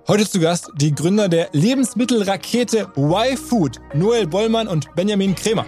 Heute zu Gast die Gründer der Lebensmittelrakete Y-Food, Noel Bollmann und Benjamin Krämer.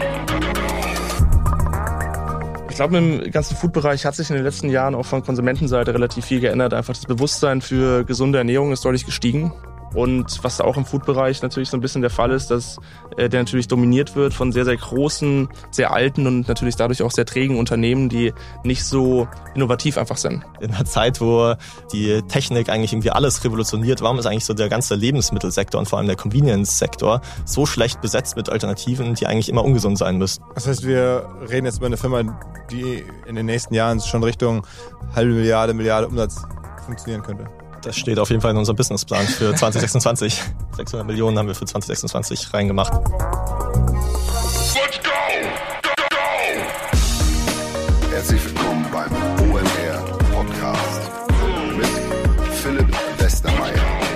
Ich glaube, im ganzen Food-Bereich hat sich in den letzten Jahren auch von Konsumentenseite relativ viel geändert. Einfach das Bewusstsein für gesunde Ernährung ist deutlich gestiegen. Und was auch im Food-Bereich natürlich so ein bisschen der Fall ist, dass der natürlich dominiert wird von sehr, sehr großen, sehr alten und natürlich dadurch auch sehr trägen Unternehmen, die nicht so innovativ einfach sind. In einer Zeit, wo die Technik eigentlich irgendwie alles revolutioniert, warum ist eigentlich so der ganze Lebensmittelsektor und vor allem der Convenience-Sektor so schlecht besetzt mit Alternativen, die eigentlich immer ungesund sein müssen? Das heißt, wir reden jetzt über eine Firma, die in den nächsten Jahren schon Richtung halbe Milliarde Umsatz funktionieren könnte. Das steht auf jeden Fall in unserem Businessplan für 2026. 600 Millionen haben wir für 2026 reingemacht. Let's go! Herzlich willkommen beim OMR Podcast mit Philipp Westermeier.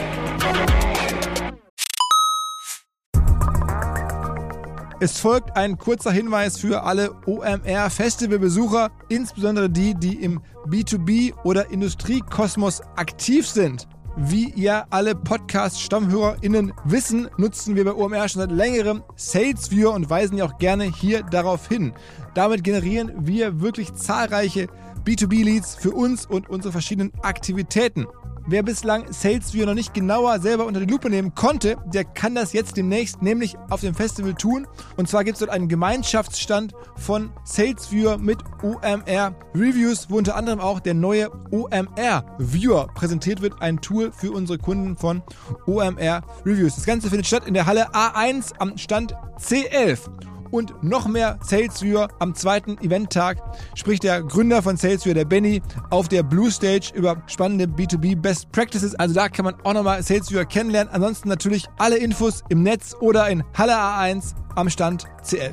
Es folgt ein kurzer Hinweis für alle OMR-Festivalbesucher, insbesondere die, die im B2B- oder Industriekosmos aktiv sind. Wie ihr alle Podcast-StammhörerInnen wissen, nutzen wir bei OMR schon seit längerem SalesViewer und weisen ja auch gerne hier darauf hin. Damit generieren wir wirklich zahlreiche B2B-Leads für uns und unsere verschiedenen Aktivitäten. Wer bislang SalesViewer noch nicht genauer selber unter die Lupe nehmen konnte, der kann das jetzt demnächst nämlich auf dem Festival tun. Und zwar gibt es dort einen Gemeinschaftsstand von SalesViewer mit OMR Reviews, wo unter anderem auch der neue OMR Viewer präsentiert wird, ein Tool für unsere Kunden von OMR Reviews. Das Ganze findet statt in der Halle A1 am Stand C11. Und noch mehr SalesViewer am zweiten Eventtag spricht der Gründer von SalesViewer, der Benny, auf der Blue Stage über spannende B2B Best Practices. Also da kann man auch nochmal SalesViewer kennenlernen. Ansonsten natürlich alle Infos im Netz oder in Halle A1 am Stand C11.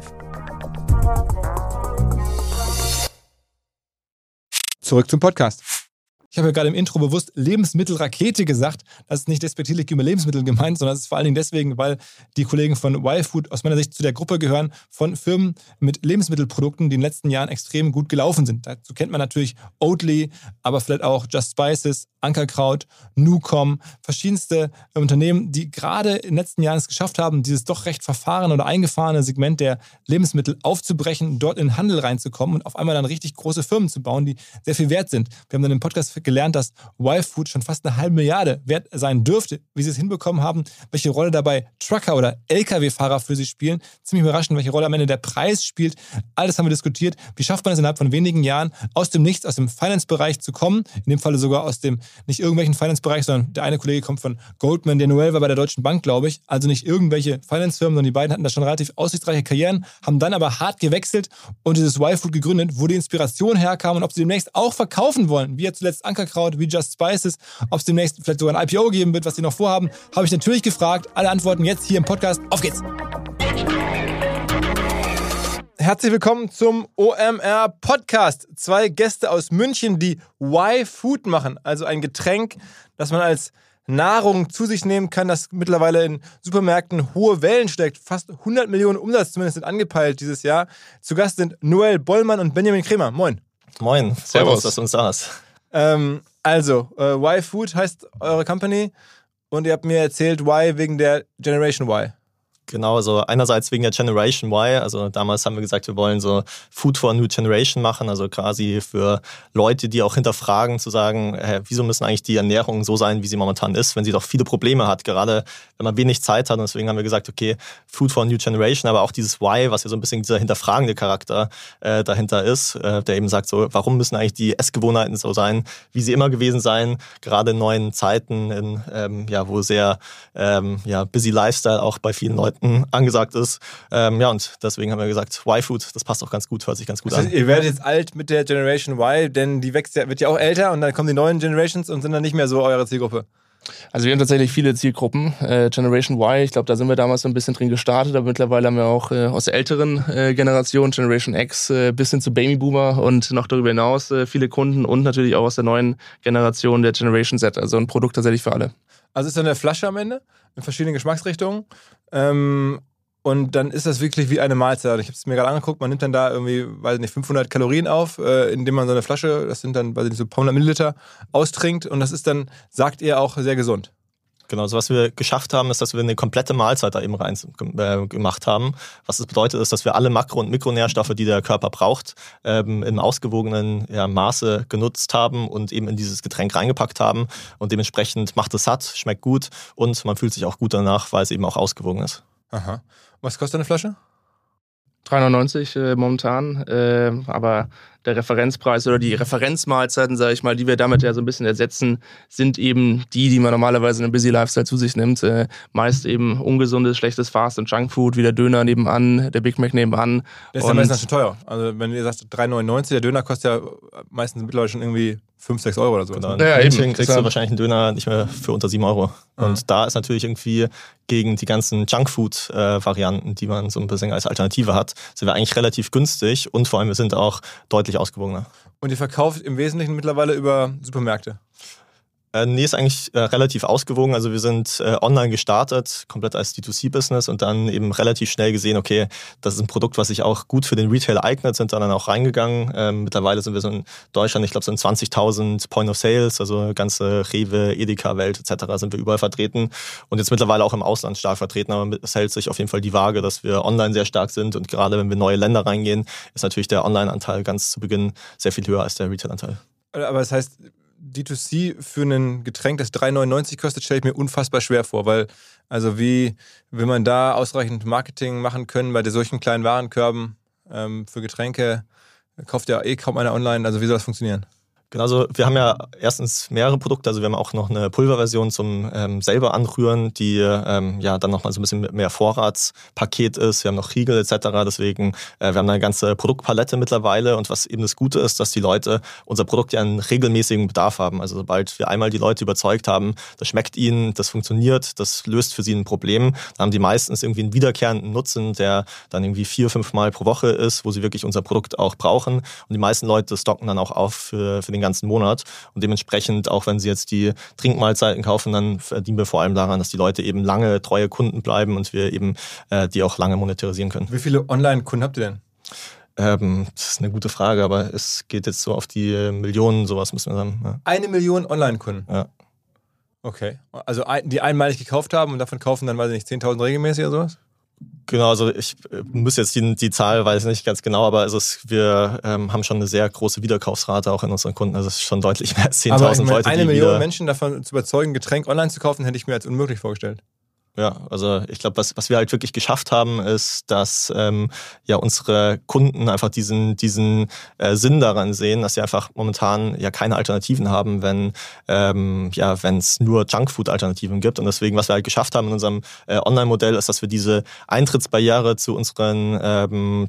Zurück zum Podcast. Ich habe ja gerade im Intro bewusst Lebensmittelrakete gesagt. Das ist nicht despektierlich über Lebensmittel gemeint, sondern es ist vor allen Dingen deswegen, weil die Kollegen von Y-Food aus meiner Sicht zu der Gruppe gehören von Firmen mit Lebensmittelprodukten, die in den letzten Jahren extrem gut gelaufen sind. Dazu kennt man natürlich Oatly, aber vielleicht auch Just Spices, Ankerkraut, Nucom, verschiedenste Unternehmen, die gerade in den letzten Jahren es geschafft haben, dieses doch recht verfahrene oder eingefahrene Segment der Lebensmittel aufzubrechen, dort in den Handel reinzukommen und auf einmal dann richtig große Firmen zu bauen, die sehr viel wert sind. Wir haben dann im Podcast gelernt, dass Y-Food schon fast 1,5 Milliarde wert sein dürfte. Wie sie es hinbekommen haben, welche Rolle dabei Trucker oder LKW-Fahrer für sie spielen. Ziemlich überraschend, welche Rolle am Ende der Preis spielt. Alles haben wir diskutiert. Wie schafft man es innerhalb von wenigen Jahren, aus dem Nichts, aus dem Finance-Bereich zu kommen? In dem Falle sogar aus dem nicht irgendwelchen Finance-Bereich, sondern der eine Kollege kommt von Goldman, der Noel war bei der Deutschen Bank, glaube ich. Also nicht irgendwelche Finance-Firmen, sondern die beiden hatten da schon relativ aussichtsreiche Karrieren, haben dann aber hart gewechselt und dieses Y-Food gegründet, wo die Inspiration herkam und ob sie demnächst auch verkaufen wollen, wie ja zuletzt Ankerkraut, wie Just Spices, ob es demnächst vielleicht sogar ein IPO geben wird, was sie noch vorhaben, habe ich natürlich gefragt. Alle Antworten jetzt hier im Podcast. Auf geht's! Herzlich willkommen zum OMR Podcast. 2 Gäste aus München, die Y-Food machen, also ein Getränk, das man als Nahrung zu sich nehmen kann, das mittlerweile in Supermärkten hohe Wellen steckt. Fast 100 Millionen Umsatz zumindest sind angepeilt dieses Jahr. Zu Gast sind Noel Bollmann und Benjamin Krämer. Moin. Moin, servus, dass du uns da hast. Y-Food heißt eure Company und ihr habt mir erzählt, Y wegen der Generation Y. Genau, also einerseits wegen der Generation Y, also damals haben wir gesagt, wir wollen so Food for a New Generation machen, also quasi für Leute, die auch hinterfragen, zu sagen, wieso müssen eigentlich die Ernährung so sein, wie sie momentan ist, wenn sie doch viele Probleme hat, gerade wenn man wenig Zeit hat und deswegen haben wir gesagt, okay, Food for a New Generation, aber auch dieses Y, was ja so ein bisschen dieser hinterfragende Charakter dahinter ist, der eben sagt so, warum müssen eigentlich die Essgewohnheiten so sein, wie sie immer gewesen sein, gerade in neuen Zeiten, wo sehr busy Lifestyle auch bei vielen Leuten angesagt ist. Und deswegen haben wir gesagt, Y-Food, das passt auch ganz gut, hört sich ganz gut an. Ihr werdet jetzt alt mit der Generation Y, denn die wird ja auch älter und dann kommen die neuen Generations und sind dann nicht mehr so eure Zielgruppe. Also wir haben tatsächlich viele Zielgruppen. Generation Y, ich glaube, da sind wir damals so ein bisschen drin gestartet, aber mittlerweile haben wir auch aus der älteren Generation, Generation X, bis hin zu Babyboomer und noch darüber hinaus viele Kunden und natürlich auch aus der neuen Generation der Generation Z. Also ein Produkt tatsächlich für alle. Also ist dann eine Flasche am Ende in verschiedenen Geschmacksrichtungen. Und dann ist das wirklich wie eine Mahlzeit. Ich habe es mir gerade angeguckt, man nimmt dann da irgendwie, weiß nicht, 500 Kalorien auf, indem man so eine Flasche, das sind dann, weiß ich nicht, so ein paar hundert Milliliter, austrinkt. Und das ist dann, sagt ihr, auch sehr gesund. Genau, so was wir geschafft haben, ist, dass wir eine komplette Mahlzeit da eben rein gemacht haben. Was das bedeutet, ist, dass wir alle Makro- und Mikronährstoffe, die der Körper braucht, im ausgewogenen Maße genutzt haben und eben in dieses Getränk reingepackt haben. Und dementsprechend macht es satt, schmeckt gut und man fühlt sich auch gut danach, weil es eben auch ausgewogen ist. Aha. Was kostet eine Flasche? 3,99 momentan, aber der Referenzpreis oder die Referenzmahlzeiten, sage ich mal, die wir damit ja so ein bisschen ersetzen, sind eben die man normalerweise in einem Busy Lifestyle zu sich nimmt. Meist eben ungesundes, schlechtes Fast- und Junkfood, wie der Döner nebenan, der Big Mac nebenan. Der ist ja meistens schon teuer. Also wenn ihr sagt 3,99, der Döner kostet ja meistens mittlerweile schon irgendwie 5, 6 Euro oder so. Genau. Ja, in eben. München kriegst du wahrscheinlich einen Döner nicht mehr für unter 7 Euro. Und da ist natürlich irgendwie gegen die ganzen Junkfood-Varianten, die man so ein bisschen als Alternative hat, sind wir eigentlich relativ günstig und vor allem wir sind auch deutlich ausgewogener. Und ihr verkauft im Wesentlichen mittlerweile über Supermärkte? Nee, ist eigentlich relativ ausgewogen. Also wir sind online gestartet, komplett als D2C-Business und dann eben relativ schnell gesehen, okay, das ist ein Produkt, was sich auch gut für den Retail eignet, sind dann auch reingegangen. Mittlerweile sind wir so in Deutschland, ich glaube so in 20.000 Point of Sales, also ganze Rewe, Edeka-Welt etc. sind wir überall vertreten und jetzt mittlerweile auch im Ausland stark vertreten, aber es hält sich auf jeden Fall die Waage, dass wir online sehr stark sind und gerade wenn wir in neue Länder reingehen, ist natürlich der Online-Anteil ganz zu Beginn sehr viel höher als der Retail-Anteil. Aber das heißt, D2C für ein Getränk, das 3,99 kostet, stelle ich mir unfassbar schwer vor, weil, also wie will man da ausreichend Marketing machen können bei solchen kleinen Warenkörben für Getränke, kauft ja kaum einer online, also wie soll das funktionieren? Genau, also wir haben ja erstens mehrere Produkte, also wir haben auch noch eine Pulverversion zum selber anrühren, die dann nochmal so ein bisschen mehr Vorratspaket ist. Wir haben noch Riegel etc. Deswegen, wir haben eine ganze Produktpalette mittlerweile und was eben das Gute ist, dass die Leute unser Produkt ja einen regelmäßigen Bedarf haben. Also sobald wir einmal die Leute überzeugt haben, das schmeckt ihnen, das funktioniert, das löst für sie ein Problem, dann haben die meistens irgendwie einen wiederkehrenden Nutzen, der dann irgendwie 4-5 Mal pro Woche ist, wo sie wirklich unser Produkt auch brauchen. Und die meisten Leute stocken dann auch auf für den ganzen Monat und dementsprechend, auch wenn sie jetzt die Trinkmahlzeiten kaufen, dann verdienen wir vor allem daran, dass die Leute eben lange treue Kunden bleiben und wir eben die auch lange monetarisieren können. Wie viele Online-Kunden habt ihr denn? Das ist eine gute Frage, aber es geht jetzt so auf die Millionen, sowas müssen wir sagen. Ja. 1 Million Online-Kunden? Ja. Okay, also die einmalig gekauft haben und davon kaufen dann, weiß ich nicht, 10.000 regelmäßig oder sowas? Genau, also ich muss jetzt die Zahl, weiß ich nicht ganz genau, aber wir haben schon eine sehr große Wiederkaufsrate auch in unseren Kunden. Also es ist schon deutlich mehr als 10.000 Leute. Eine Million Menschen davon zu überzeugen, Getränk online zu kaufen, hätte ich mir als unmöglich vorgestellt. Ja, also ich glaube, was wir halt wirklich geschafft haben, ist, dass unsere Kunden einfach diesen Sinn daran sehen, dass sie einfach momentan ja keine Alternativen haben, wenn es nur Junkfood-Alternativen gibt. Und deswegen, was wir halt geschafft haben in unserem Online-Modell, ist, dass wir diese Eintrittsbarriere zu unseren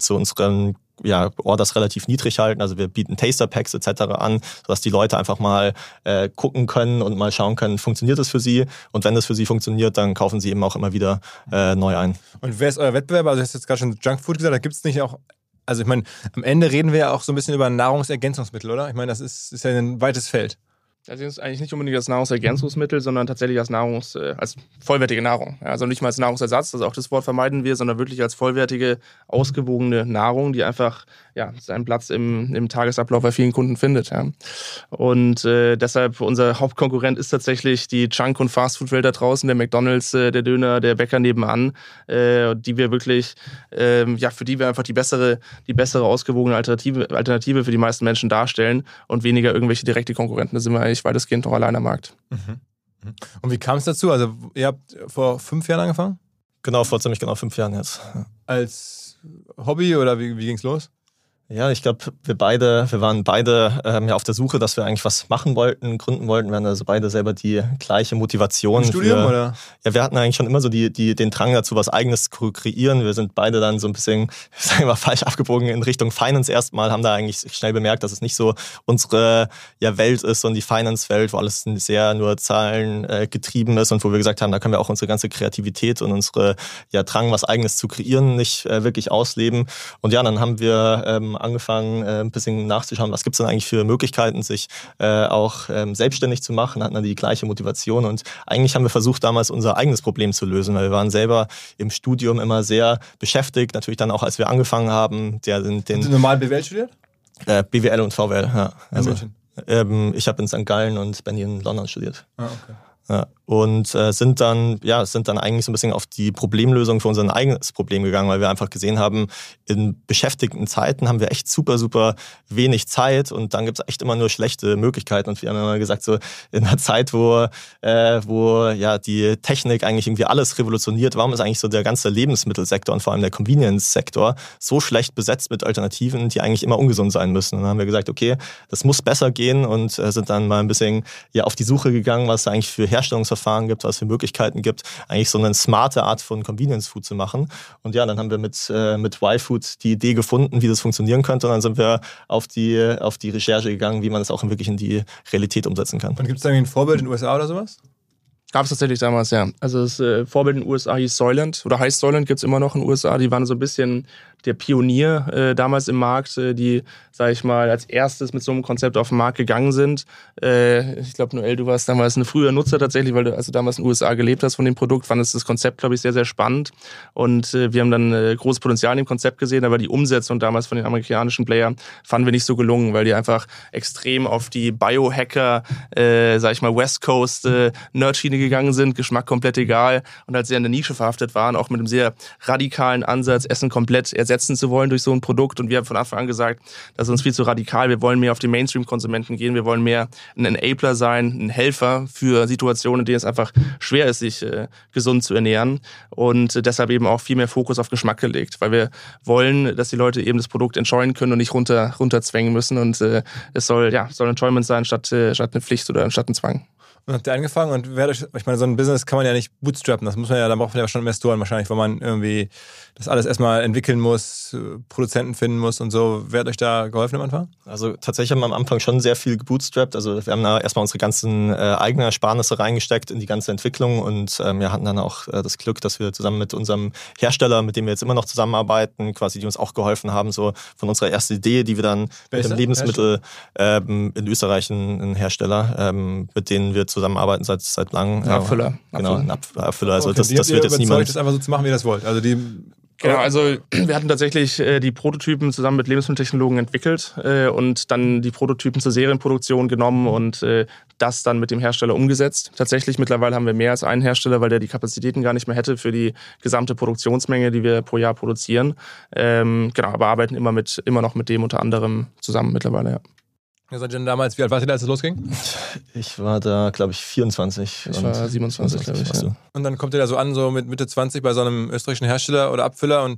Orders relativ niedrig halten. Also wir bieten Taster-Packs etc. an, sodass die Leute einfach mal gucken können und mal schauen können, funktioniert das für sie? Und wenn das für sie funktioniert, dann kaufen sie eben auch immer wieder neu ein. Und wer ist euer Wettbewerber? Also du hast jetzt gerade schon Junkfood gesagt, da gibt es nicht auch, also ich meine, am Ende reden wir ja auch so ein bisschen über Nahrungsergänzungsmittel, oder? Ich meine, das ist ja ein weites Feld. Das ist eigentlich nicht unbedingt als Nahrungsergänzungsmittel, sondern tatsächlich als vollwertige Nahrung. Also nicht mal als Nahrungsersatz, also auch das Wort vermeiden wir, sondern wirklich als vollwertige, ausgewogene Nahrung, die einfach seinen Platz im Tagesablauf bei vielen Kunden findet. Ja. Und deshalb unser Hauptkonkurrent ist tatsächlich die Junk- und Fastfood-Welt da draußen, der McDonald's, der Döner, der Bäcker nebenan, die wir wirklich, für die wir einfach die bessere ausgewogene Alternative für die meisten Menschen darstellen und weniger irgendwelche direkte Konkurrenten. Da sind wir eigentlich weitestgehend noch allein am Markt. Und wie kam es dazu? Also ihr habt vor 5 Jahren angefangen? Genau, vor ziemlich genau 5 Jahren jetzt. Als Hobby oder wie ging es los? Ja, ich glaube, wir waren beide auf der Suche, dass wir eigentlich was machen wollten, gründen wollten. Wir hatten also beide selber die gleiche Motivation. Im Studium, oder? Ja, wir hatten eigentlich schon immer so den Drang dazu, was Eigenes zu kreieren. Wir sind beide dann so ein bisschen, sagen wir mal, falsch abgebogen in Richtung Finance erstmal, haben da eigentlich schnell bemerkt, dass es nicht so unsere Welt ist, sondern die Finance-Welt, wo alles sehr nur Zahlen getrieben ist und wo wir gesagt haben, da können wir auch unsere ganze Kreativität und unsere Drang, was Eigenes zu kreieren, nicht wirklich ausleben. Und ja, dann haben wir angefangen, ein bisschen nachzuschauen, was gibt es denn eigentlich für Möglichkeiten, sich auch selbstständig zu machen, hatten dann die gleiche Motivation und eigentlich haben wir versucht, damals unser eigenes Problem zu lösen, weil wir waren selber im Studium immer sehr beschäftigt, natürlich dann auch, als wir angefangen haben. Hast du normal BWL studiert? BWL und VWL, ja. In München? Ich habe in St. Gallen und Benny in London studiert. Ah, okay. Ja, und sind dann eigentlich so ein bisschen auf die Problemlösung für unser eigenes Problem gegangen, weil wir einfach gesehen haben, in beschäftigten Zeiten haben wir echt super, super wenig Zeit und dann gibt es echt immer nur schlechte Möglichkeiten. Und wir haben immer gesagt, so in einer Zeit, wo ja die Technik eigentlich irgendwie alles revolutioniert, warum ist eigentlich so der ganze Lebensmittelsektor und vor allem der Convenience-Sektor so schlecht besetzt mit Alternativen, die eigentlich immer ungesund sein müssen? Und dann haben wir gesagt, okay, das muss besser gehen und sind dann mal ein bisschen auf die Suche gegangen, was es eigentlich für Herstellungsverfahren gibt, was es für Möglichkeiten gibt, eigentlich so eine smarte Art von Convenience Food zu machen. Und ja, dann haben wir mit Y-Food die Idee gefunden, wie das funktionieren könnte. Und dann sind wir auf die Recherche gegangen, wie man das auch wirklich in die Realität umsetzen kann. Und gibt es da irgendwie ein Vorbild in den USA oder sowas? Gab es tatsächlich damals, ja. Also das Vorbild in den USA hieß Soylent oder heißt Soylent, gibt es immer noch in den USA. Die waren so ein bisschen der Pionier damals im Markt, die, sag ich mal, als erstes mit so einem Konzept auf den Markt gegangen sind. Ich glaube, Noel, du warst damals ein früher Nutzer tatsächlich, weil du also damals in den USA gelebt hast von dem Produkt, fandest das Konzept, glaube ich, sehr, sehr spannend. Und wir haben dann großes Potenzial in dem Konzept gesehen, aber die Umsetzung damals von den amerikanischen Playern fanden wir nicht so gelungen, weil die einfach extrem auf die Biohacker, sag ich mal, West Coast Nerdschiene gegangen sind, Geschmack komplett egal und halt sehr in der Nische verhaftet waren, auch mit einem sehr radikalen Ansatz, Essen komplett ersetzen zu wollen durch so ein Produkt. Und wir haben von Anfang an gesagt, das ist uns viel zu radikal, wir wollen mehr auf die Mainstream-Konsumenten gehen, wir wollen mehr ein Enabler sein, ein Helfer für Situationen, in denen es einfach schwer ist, sich gesund zu ernähren und deshalb eben auch viel mehr Fokus auf Geschmack gelegt, weil wir wollen, dass die Leute eben das Produkt enjoyen können und nicht runterzwängen müssen und es soll Enjoyment sein statt eine Pflicht oder statt ein Zwang. Und habt ihr angefangen und ich meine, so ein Business kann man ja nicht bootstrappen, das muss man ja, da braucht man ja schon Investoren wahrscheinlich, wo man irgendwie das alles erstmal entwickeln muss, Produzenten finden muss und so. Wer hat euch da geholfen am Anfang? Also tatsächlich haben wir am Anfang schon sehr viel gebootstrapped, also wir haben da erstmal unsere ganzen eigenen Ersparnisse reingesteckt in die ganze Entwicklung und wir hatten dann auch das Glück, dass wir zusammen mit unserem Hersteller, mit dem wir jetzt immer noch zusammenarbeiten, quasi die uns auch geholfen haben, so von unserer ersten Idee, die wir dann mit dem Lebensmittel in Österreich ein Hersteller, mit denen wir zusammenarbeiten seit langem. Abfüller. Genau, ein Abfüller. Also okay, das wird jetzt niemand... das einfach so zu machen, wie ihr das wollt. Also Genau, also wir hatten tatsächlich die Prototypen zusammen mit Lebensmitteltechnologen entwickelt und dann die Prototypen zur Serienproduktion genommen und das dann mit dem Hersteller umgesetzt. Tatsächlich mittlerweile haben wir mehr als einen Hersteller, weil der die Kapazitäten gar nicht mehr hätte für die gesamte Produktionsmenge, die wir pro Jahr produzieren. Genau, aber arbeiten immer noch mit dem unter anderem zusammen mittlerweile, ja. Ihr seid denn damals, wie alt wart ihr da, als es losging? Ich war da, glaube ich, 24. Ich war 27, glaube ich. Ja. Und dann kommt ihr da so an, so mit Mitte 20 bei so einem österreichischen Hersteller oder Abfüller und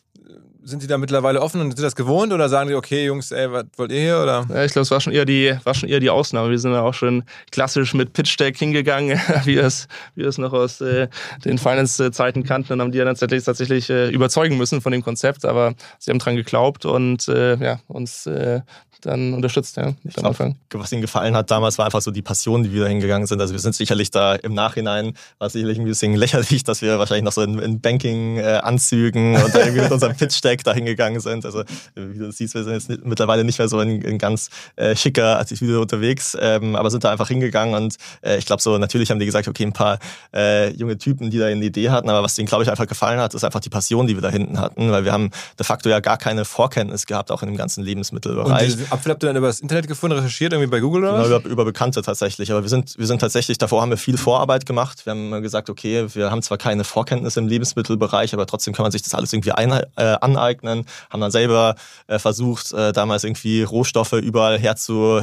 sind die da mittlerweile offen und sind das gewohnt oder sagen die, okay, Jungs, ey, was wollt ihr hier? Oder? Ja, ich glaube, es war schon eher die Ausnahme. Wir sind ja auch schon klassisch mit Pitch Deck hingegangen, wie wir es noch aus den Finance-Zeiten kannten und haben die ja dann tatsächlich überzeugen müssen von dem Konzept, aber sie haben dran geglaubt und uns dann unterstützt, ja, am Anfang. Was ihnen gefallen hat damals, war einfach so die Passion, die wir da hingegangen sind. Also wir sind sicherlich da im Nachhinein, war sicherlich ein bisschen lächerlich, dass wir wahrscheinlich noch so in Banking-Anzügen und irgendwie mit unserem Pitch-Deck da hingegangen sind. Also wie du siehst, wir sind jetzt mittlerweile nicht mehr so in ganz schicker Attitüde unterwegs, aber sind da einfach hingegangen und ich glaube so, natürlich haben die gesagt, okay, ein paar junge Typen, die da eine Idee hatten, aber was denen, glaube ich, einfach gefallen hat, ist einfach die Passion, die wir da hinten hatten, weil wir haben de facto ja gar keine Vorkenntnis gehabt, auch in dem ganzen Lebensmittelbereich. Und Apfel habt ihr dann über das Internet gefunden, recherchiert irgendwie bei Google oder was? Genau, über Bekannte tatsächlich. Aber wir sind tatsächlich, davor haben wir viel Vorarbeit gemacht. Wir haben gesagt, okay, wir haben zwar keine Vorkenntnisse im Lebensmittelbereich, aber trotzdem kann man sich das alles irgendwie aneignen. Haben dann selber versucht, damals irgendwie Rohstoffe überall her zu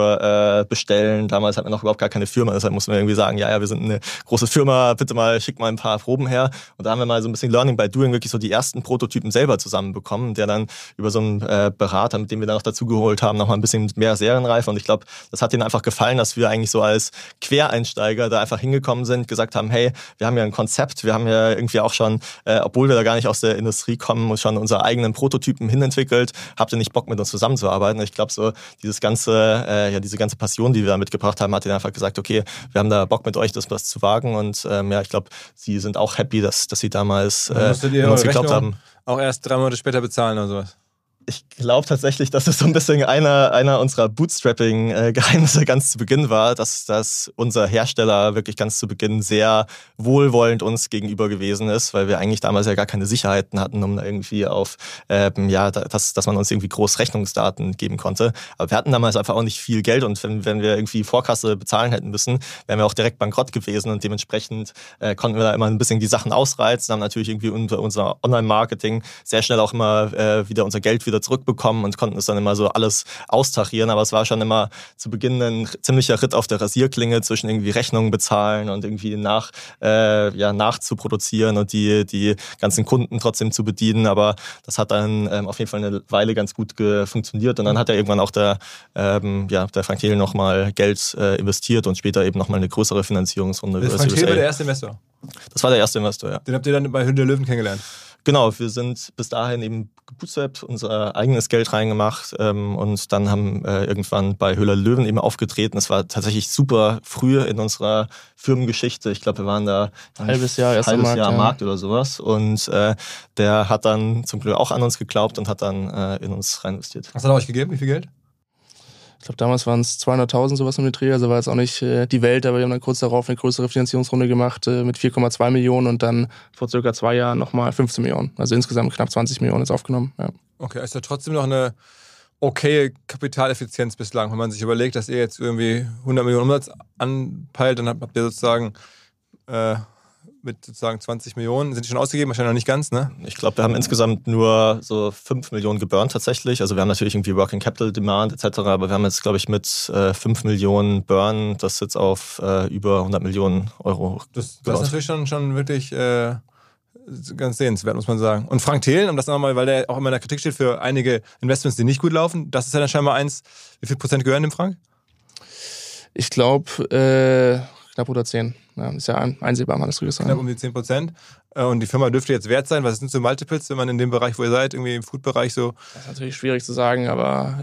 bestellen. Damals hatten wir noch überhaupt gar keine Firma, deshalb mussten wir irgendwie sagen, ja, wir sind eine große Firma, bitte mal, schick mal ein paar Proben her. Und da haben wir mal so ein bisschen Learning by Doing wirklich so die ersten Prototypen selber zusammenbekommen, der dann über so einen Berater, mit dem wir dann noch dazu geholt haben, noch mal ein bisschen mehr Serienreife. Und ich glaube, das hat ihnen einfach gefallen, dass wir eigentlich so als Quereinsteiger da einfach hingekommen sind, gesagt haben, hey, wir haben ja ein Konzept, wir haben ja irgendwie auch schon, obwohl wir da gar nicht aus der Industrie kommen, schon unsere eigenen Prototypen hinentwickelt. Habt ihr nicht Bock, mit uns zusammenzuarbeiten? Und ich glaube, so diese ganze Passion, die wir da mitgebracht haben, hat ihnen einfach gesagt, okay, wir haben da Bock mit euch, das zu wagen. Und ich glaube, sie sind auch happy, dass sie damals mit uns geglaubt haben. Auch erst 3 Monate später bezahlen oder sowas? Ich glaube tatsächlich, dass es so ein bisschen einer unserer Bootstrapping-Geheimnisse ganz zu Beginn war, dass unser Hersteller wirklich ganz zu Beginn sehr wohlwollend uns gegenüber gewesen ist, weil wir eigentlich damals ja gar keine Sicherheiten hatten, um da irgendwie auf, dass man uns irgendwie groß Rechnungsdaten geben konnte. Aber wir hatten damals einfach auch nicht viel Geld und wenn wir irgendwie Vorkasse bezahlen hätten müssen, wären wir auch direkt bankrott gewesen und dementsprechend konnten wir da immer ein bisschen die Sachen ausreizen, haben natürlich irgendwie unser Online-Marketing sehr schnell auch immer wieder unser Geld wieder zurückbekommen und konnten es dann immer so alles austarieren. Aber es war schon immer zu Beginn ein ziemlicher Ritt auf der Rasierklinge zwischen irgendwie Rechnungen bezahlen und irgendwie nachzuproduzieren und die ganzen Kunden trotzdem zu bedienen. Aber das hat dann auf jeden Fall eine Weile ganz gut funktioniert. Und dann hat ja irgendwann auch der Frank Thelen nochmal Geld investiert und später eben nochmal eine größere Finanzierungsrunde. Der Frank Thelen war der erste Investor? Das war der erste Investor, ja. Den habt ihr dann bei Höhle der Löwen kennengelernt? Genau, wir sind bis dahin eben gebootstrapped, unser eigenes Geld reingemacht und dann haben irgendwann bei Höhle der Löwen eben aufgetreten. Das war tatsächlich super früh in unserer Firmengeschichte. Ich glaube, wir waren da ein halbes Jahr am Markt oder sowas. Und der hat dann zum Glück auch an uns geglaubt und hat dann in uns rein investiert. Was hat er euch gegeben? Wie viel Geld? Ich glaube, damals waren es 200.000, sowas um den Dreh. Also war jetzt auch nicht die Welt, aber wir haben dann kurz darauf eine größere Finanzierungsrunde gemacht mit 4,2 Millionen und dann vor circa 2 Jahren nochmal 15 Millionen. Also insgesamt knapp 20 Millionen jetzt aufgenommen. Ja. Okay, ist ja trotzdem noch eine okaye Kapitaleffizienz bislang. Wenn man sich überlegt, dass ihr jetzt irgendwie 100 Millionen Umsatz anpeilt, dann habt ihr sozusagen mit sozusagen 20 Millionen, sind die schon ausgegeben? Wahrscheinlich noch nicht ganz, ne? Ich glaube, wir haben insgesamt nur so 5 Millionen geburnt tatsächlich. Also wir haben natürlich irgendwie Working Capital Demand etc., aber wir haben jetzt, glaube ich, mit 5 Millionen Burn, das jetzt auf über 100 Millionen Euro. Das ist natürlich schon wirklich ganz sehenswert, muss man sagen. Und Frank Thelen, um das nochmal, weil der auch immer in der Kritik steht für einige Investments, die nicht gut laufen, das ist ja dann scheinbar eins. Wie viel Prozent gehören dem Frank? Ich glaube, knapp unter 10. Ja, ist ja einsehbar, man das gesagt. Knapp um die 10%. Und die Firma dürfte jetzt wert sein. Was sind so Multiples, wenn man in dem Bereich, wo ihr seid, irgendwie im Food-Bereich so? Das ist natürlich schwierig zu sagen, aber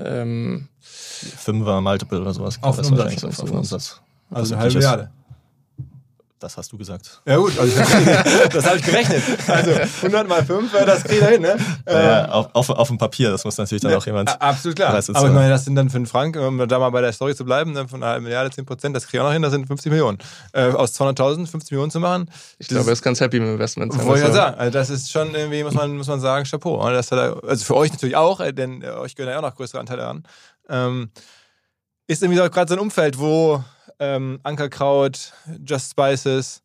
5er Multiple oder sowas. Auf den Umsatz. Also eine halbe Milliarde. Das hast du gesagt. Ja gut, also das habe ich gerechnet. Also 100 mal 5, das kriegt er hin, ne? Ja, auf dem Papier, das muss natürlich dann auch jemand... Absolut klar. Aber ich meine, das sind dann für einen Frank, um da mal bei der Story zu bleiben, von einer halben Milliarde 10%, das kriege ich auch noch hin, das sind 50 Millionen. Aus 200.000 50 Millionen zu machen. Ich glaube, er ist ganz happy mit Investments. Wollte ich ja sagen. Also das ist schon irgendwie, muss man sagen, Chapeau. Also für euch natürlich auch, denn euch gehören ja auch noch größere Anteile an. Ist irgendwie so gerade so ein Umfeld, wo Ankerkraut, Just Spices,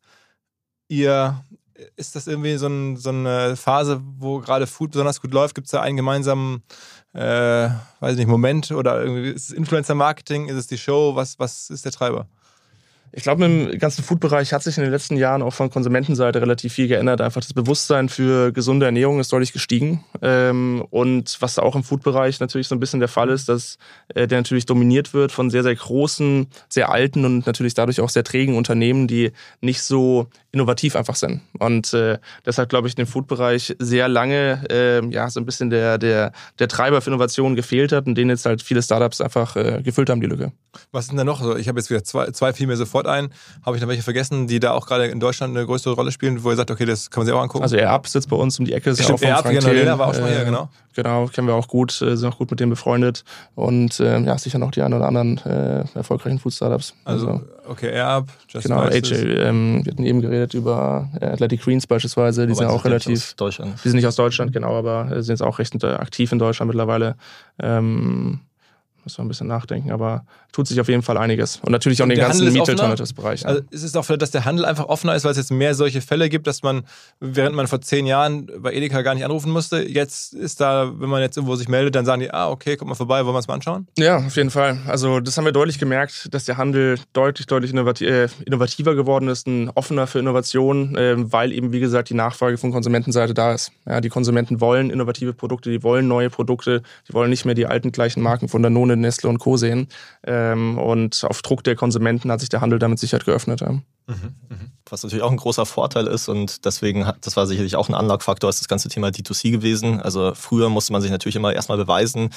ist das irgendwie so eine Phase, wo gerade Food besonders gut läuft? Gibt es da einen gemeinsamen, Moment oder irgendwie ist es Influencer-Marketing, ist es die Show? Was ist der Treiber? Ich glaube, im ganzen Food-Bereich hat sich in den letzten Jahren auch von Konsumentenseite relativ viel geändert. Einfach das Bewusstsein für gesunde Ernährung ist deutlich gestiegen. Und was auch im Food-Bereich natürlich so ein bisschen der Fall ist, dass der natürlich dominiert wird von sehr, sehr großen, sehr alten und natürlich dadurch auch sehr trägen Unternehmen, die nicht so innovativ einfach sind. Und deshalb glaube ich, den Food-Bereich sehr lange so ein bisschen der Treiber für Innovation gefehlt hat und den jetzt halt viele Startups einfach gefüllt haben, die Lücke. Was sind da noch so? Ich habe jetzt wieder zwei fiel mir sofort ein. Habe ich noch welche vergessen, die da auch gerade in Deutschland eine größere Rolle spielen, wo ihr sagt, okay, das kann man sich auch angucken? Also AirUp sitzt bei uns um die Ecke. Stimmt, AirUp, Lena war auch schon mal hier, genau. Genau, kennen wir auch gut, sind auch gut mit denen befreundet und sicher noch die ein oder anderen erfolgreichen Food-Startups. Also okay, AirUp, Just genau, AJ, wir hatten eben geredet über Athletic Greens beispielsweise, die sind ja auch relativ... Deutschland. Die sind nicht aus Deutschland, genau, aber sind jetzt auch recht aktiv in Deutschland mittlerweile. Muss man ein bisschen nachdenken, aber tut sich auf jeden Fall einiges. Und natürlich auch in den ganzen Meat-Alternatives-Bereich. Also ist es auch vielleicht, dass der Handel einfach offener ist, weil es jetzt mehr solche Fälle gibt, dass man, während man vor 10 Jahren bei Edeka gar nicht anrufen musste, jetzt ist da, wenn man jetzt irgendwo sich meldet, dann sagen die, okay, kommt mal vorbei, wollen wir es mal anschauen? Ja, auf jeden Fall. Also das haben wir deutlich gemerkt, dass der Handel deutlich innovativer geworden ist, offener für Innovation, weil eben, wie gesagt, die Nachfrage von Konsumentenseite da ist. Ja, die Konsumenten wollen innovative Produkte, die wollen neue Produkte, die wollen nicht mehr die alten gleichen Marken von Danone, Nestle und Co. sehen. Und auf Druck der Konsumenten hat sich der Handel damit Sicherheit geöffnet. Ja. was natürlich auch ein großer Vorteil ist und deswegen das war sicherlich auch ein Unlock-Faktor, ist das ganze Thema D2C gewesen. Also früher musste man sich natürlich immer erstmal beweisen,